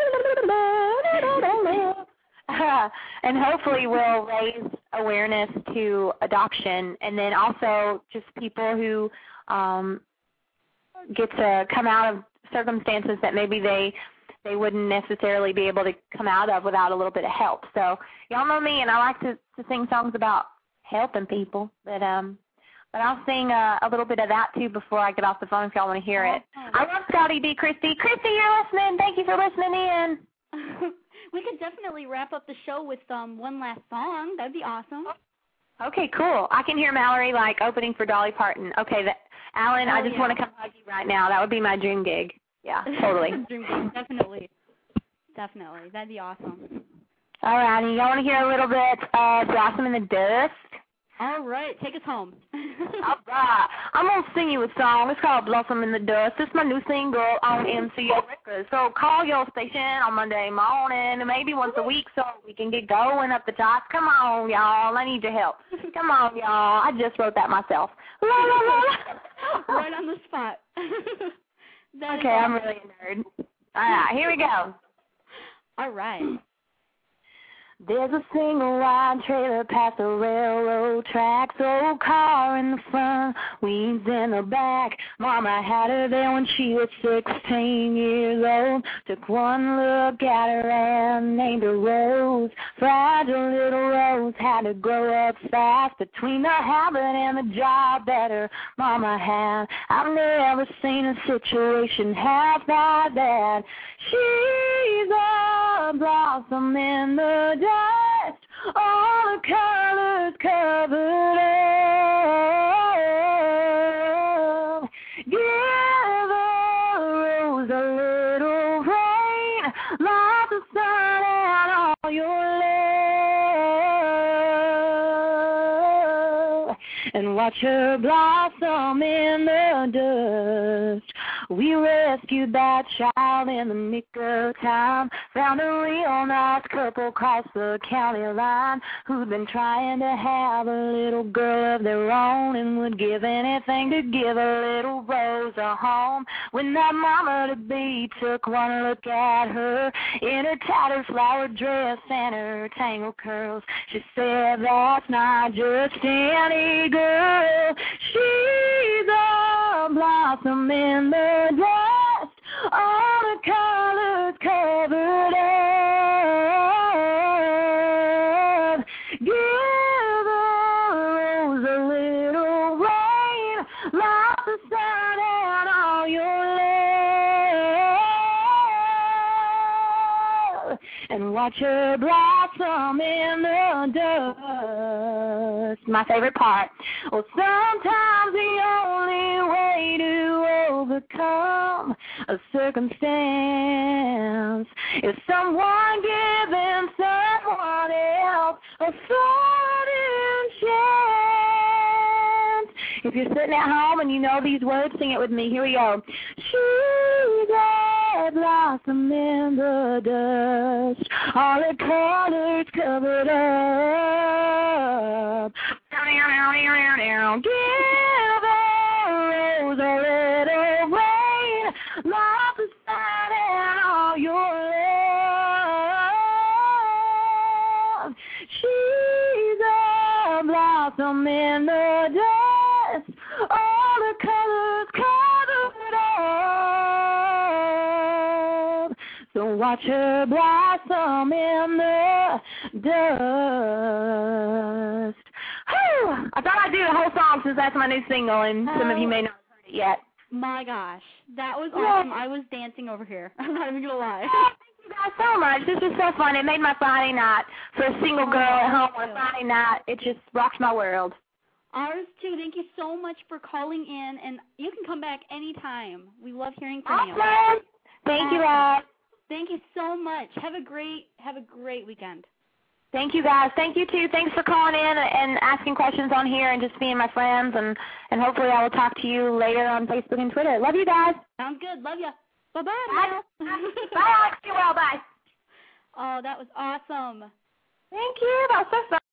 and hopefully will raise awareness to adoption, and then also just people who um, get to come out of circumstances that maybe they they wouldn't necessarily be able to come out of without a little bit of help. So y'all know me, and I like to, to sing songs about helping people, but um, but I'll sing uh, a little bit of that too before I get off the phone if y'all want to hear it. I love Scotty B. Christy. Christy, you're listening. Thank you for listening in. We could definitely wrap up the show with um one last song. That'd be awesome. Okay, cool. I can hear Mallory like opening for Dolly Parton. Okay, that, Alan, oh, I just yeah. want to come hug you right now. That would be my dream gig. Yeah, totally. Dream gig, definitely. Definitely. That'd be awesome. All righty. Y'all want to hear a little bit of Blossom in the Dust? All right, take us home. All right. I'm going to sing you a song. It's called Blossom in the Dust. It's my new single on M C O Records. So call your station on Monday morning, maybe once a week, so we can get going up the top. Come on, y'all. I need your help. Come on, y'all. I just wrote that myself. La, la, la. Right on the spot. Okay, I'm really a nerd. All right, here we go. All right. There's a single wide trailer past the railroad tracks, old car in the front, weeds in the back. Mama had her there when she was sixteen years old. Took one look at her and named her Rose. Fragile little Rose had to grow up fast between the habit and the job that her mama had. I've never seen a situation half that bad. She's a blossom in the dust, all the colors covered up. Give a rose a little rain, lots of sun and all your love, and watch her blossom in the dust. We rescued that child in the nick of time, found a real nice couple across the county line who'd been trying to have a little girl of their own and would give anything to give a little Rose a home. When that mama-to-be took one look at her in her tattered flower dress and her tangled curls, she said, that's not just any girl, she's a blossom in the dust, all the colors covered up. Give a rose a little rain, lots of sun and all your love, and watch her blossom in the dust. My favorite part. Well, sometimes the only way to overcome a circumstance is someone giving someone else a fighting chance. If you're sitting at home and you know these words, sing it with me. Here we go. She's a blossom in the dust, all the colors covered up. Give a rose a little rain, lots of sun and all your love. She's a blossom in the dust, all the colors covered up. So watch her blossom in the dust. Whew! I thought I'd do the whole song since that's my new single, and some of you may not have heard it yet. My gosh, that was Yeah. awesome. I was dancing over here. I'm not even going to lie. Oh, thank you guys so much. This was so fun. It made my Friday night. For a single girl at home on a Friday night, it just rocked my world. Ours too. Thank you so much for calling in, and you can come back anytime. We love hearing from you. Awesome. Thank you, guys. Thank you so much. Have a great have a great weekend. Thank you, guys. Thank you, too. Thanks for calling in and asking questions on here and just being my friends, and, and hopefully I will talk to you later on Facebook and Twitter. Love you guys. Sounds good. Love you. Bye-bye. Bye. Bye, Alex. You well. Bye. Oh, that was awesome. Thank you. That was so fun.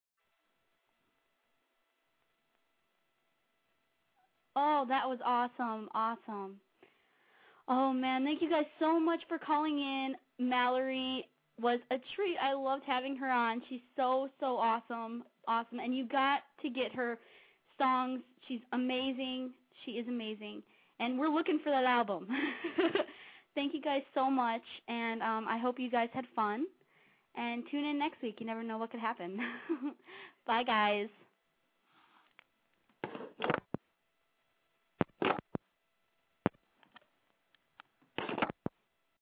Oh, that was awesome. Awesome. Oh, man. Thank you guys so much for calling in. Mallory was a treat. I loved having her on. She's so, so awesome. Awesome. And you got to get her songs. She's amazing. She is amazing. And we're looking for that album. Thank you guys so much. And um, I hope you guys had fun. And tune in next week. You never know what could happen. Bye, guys.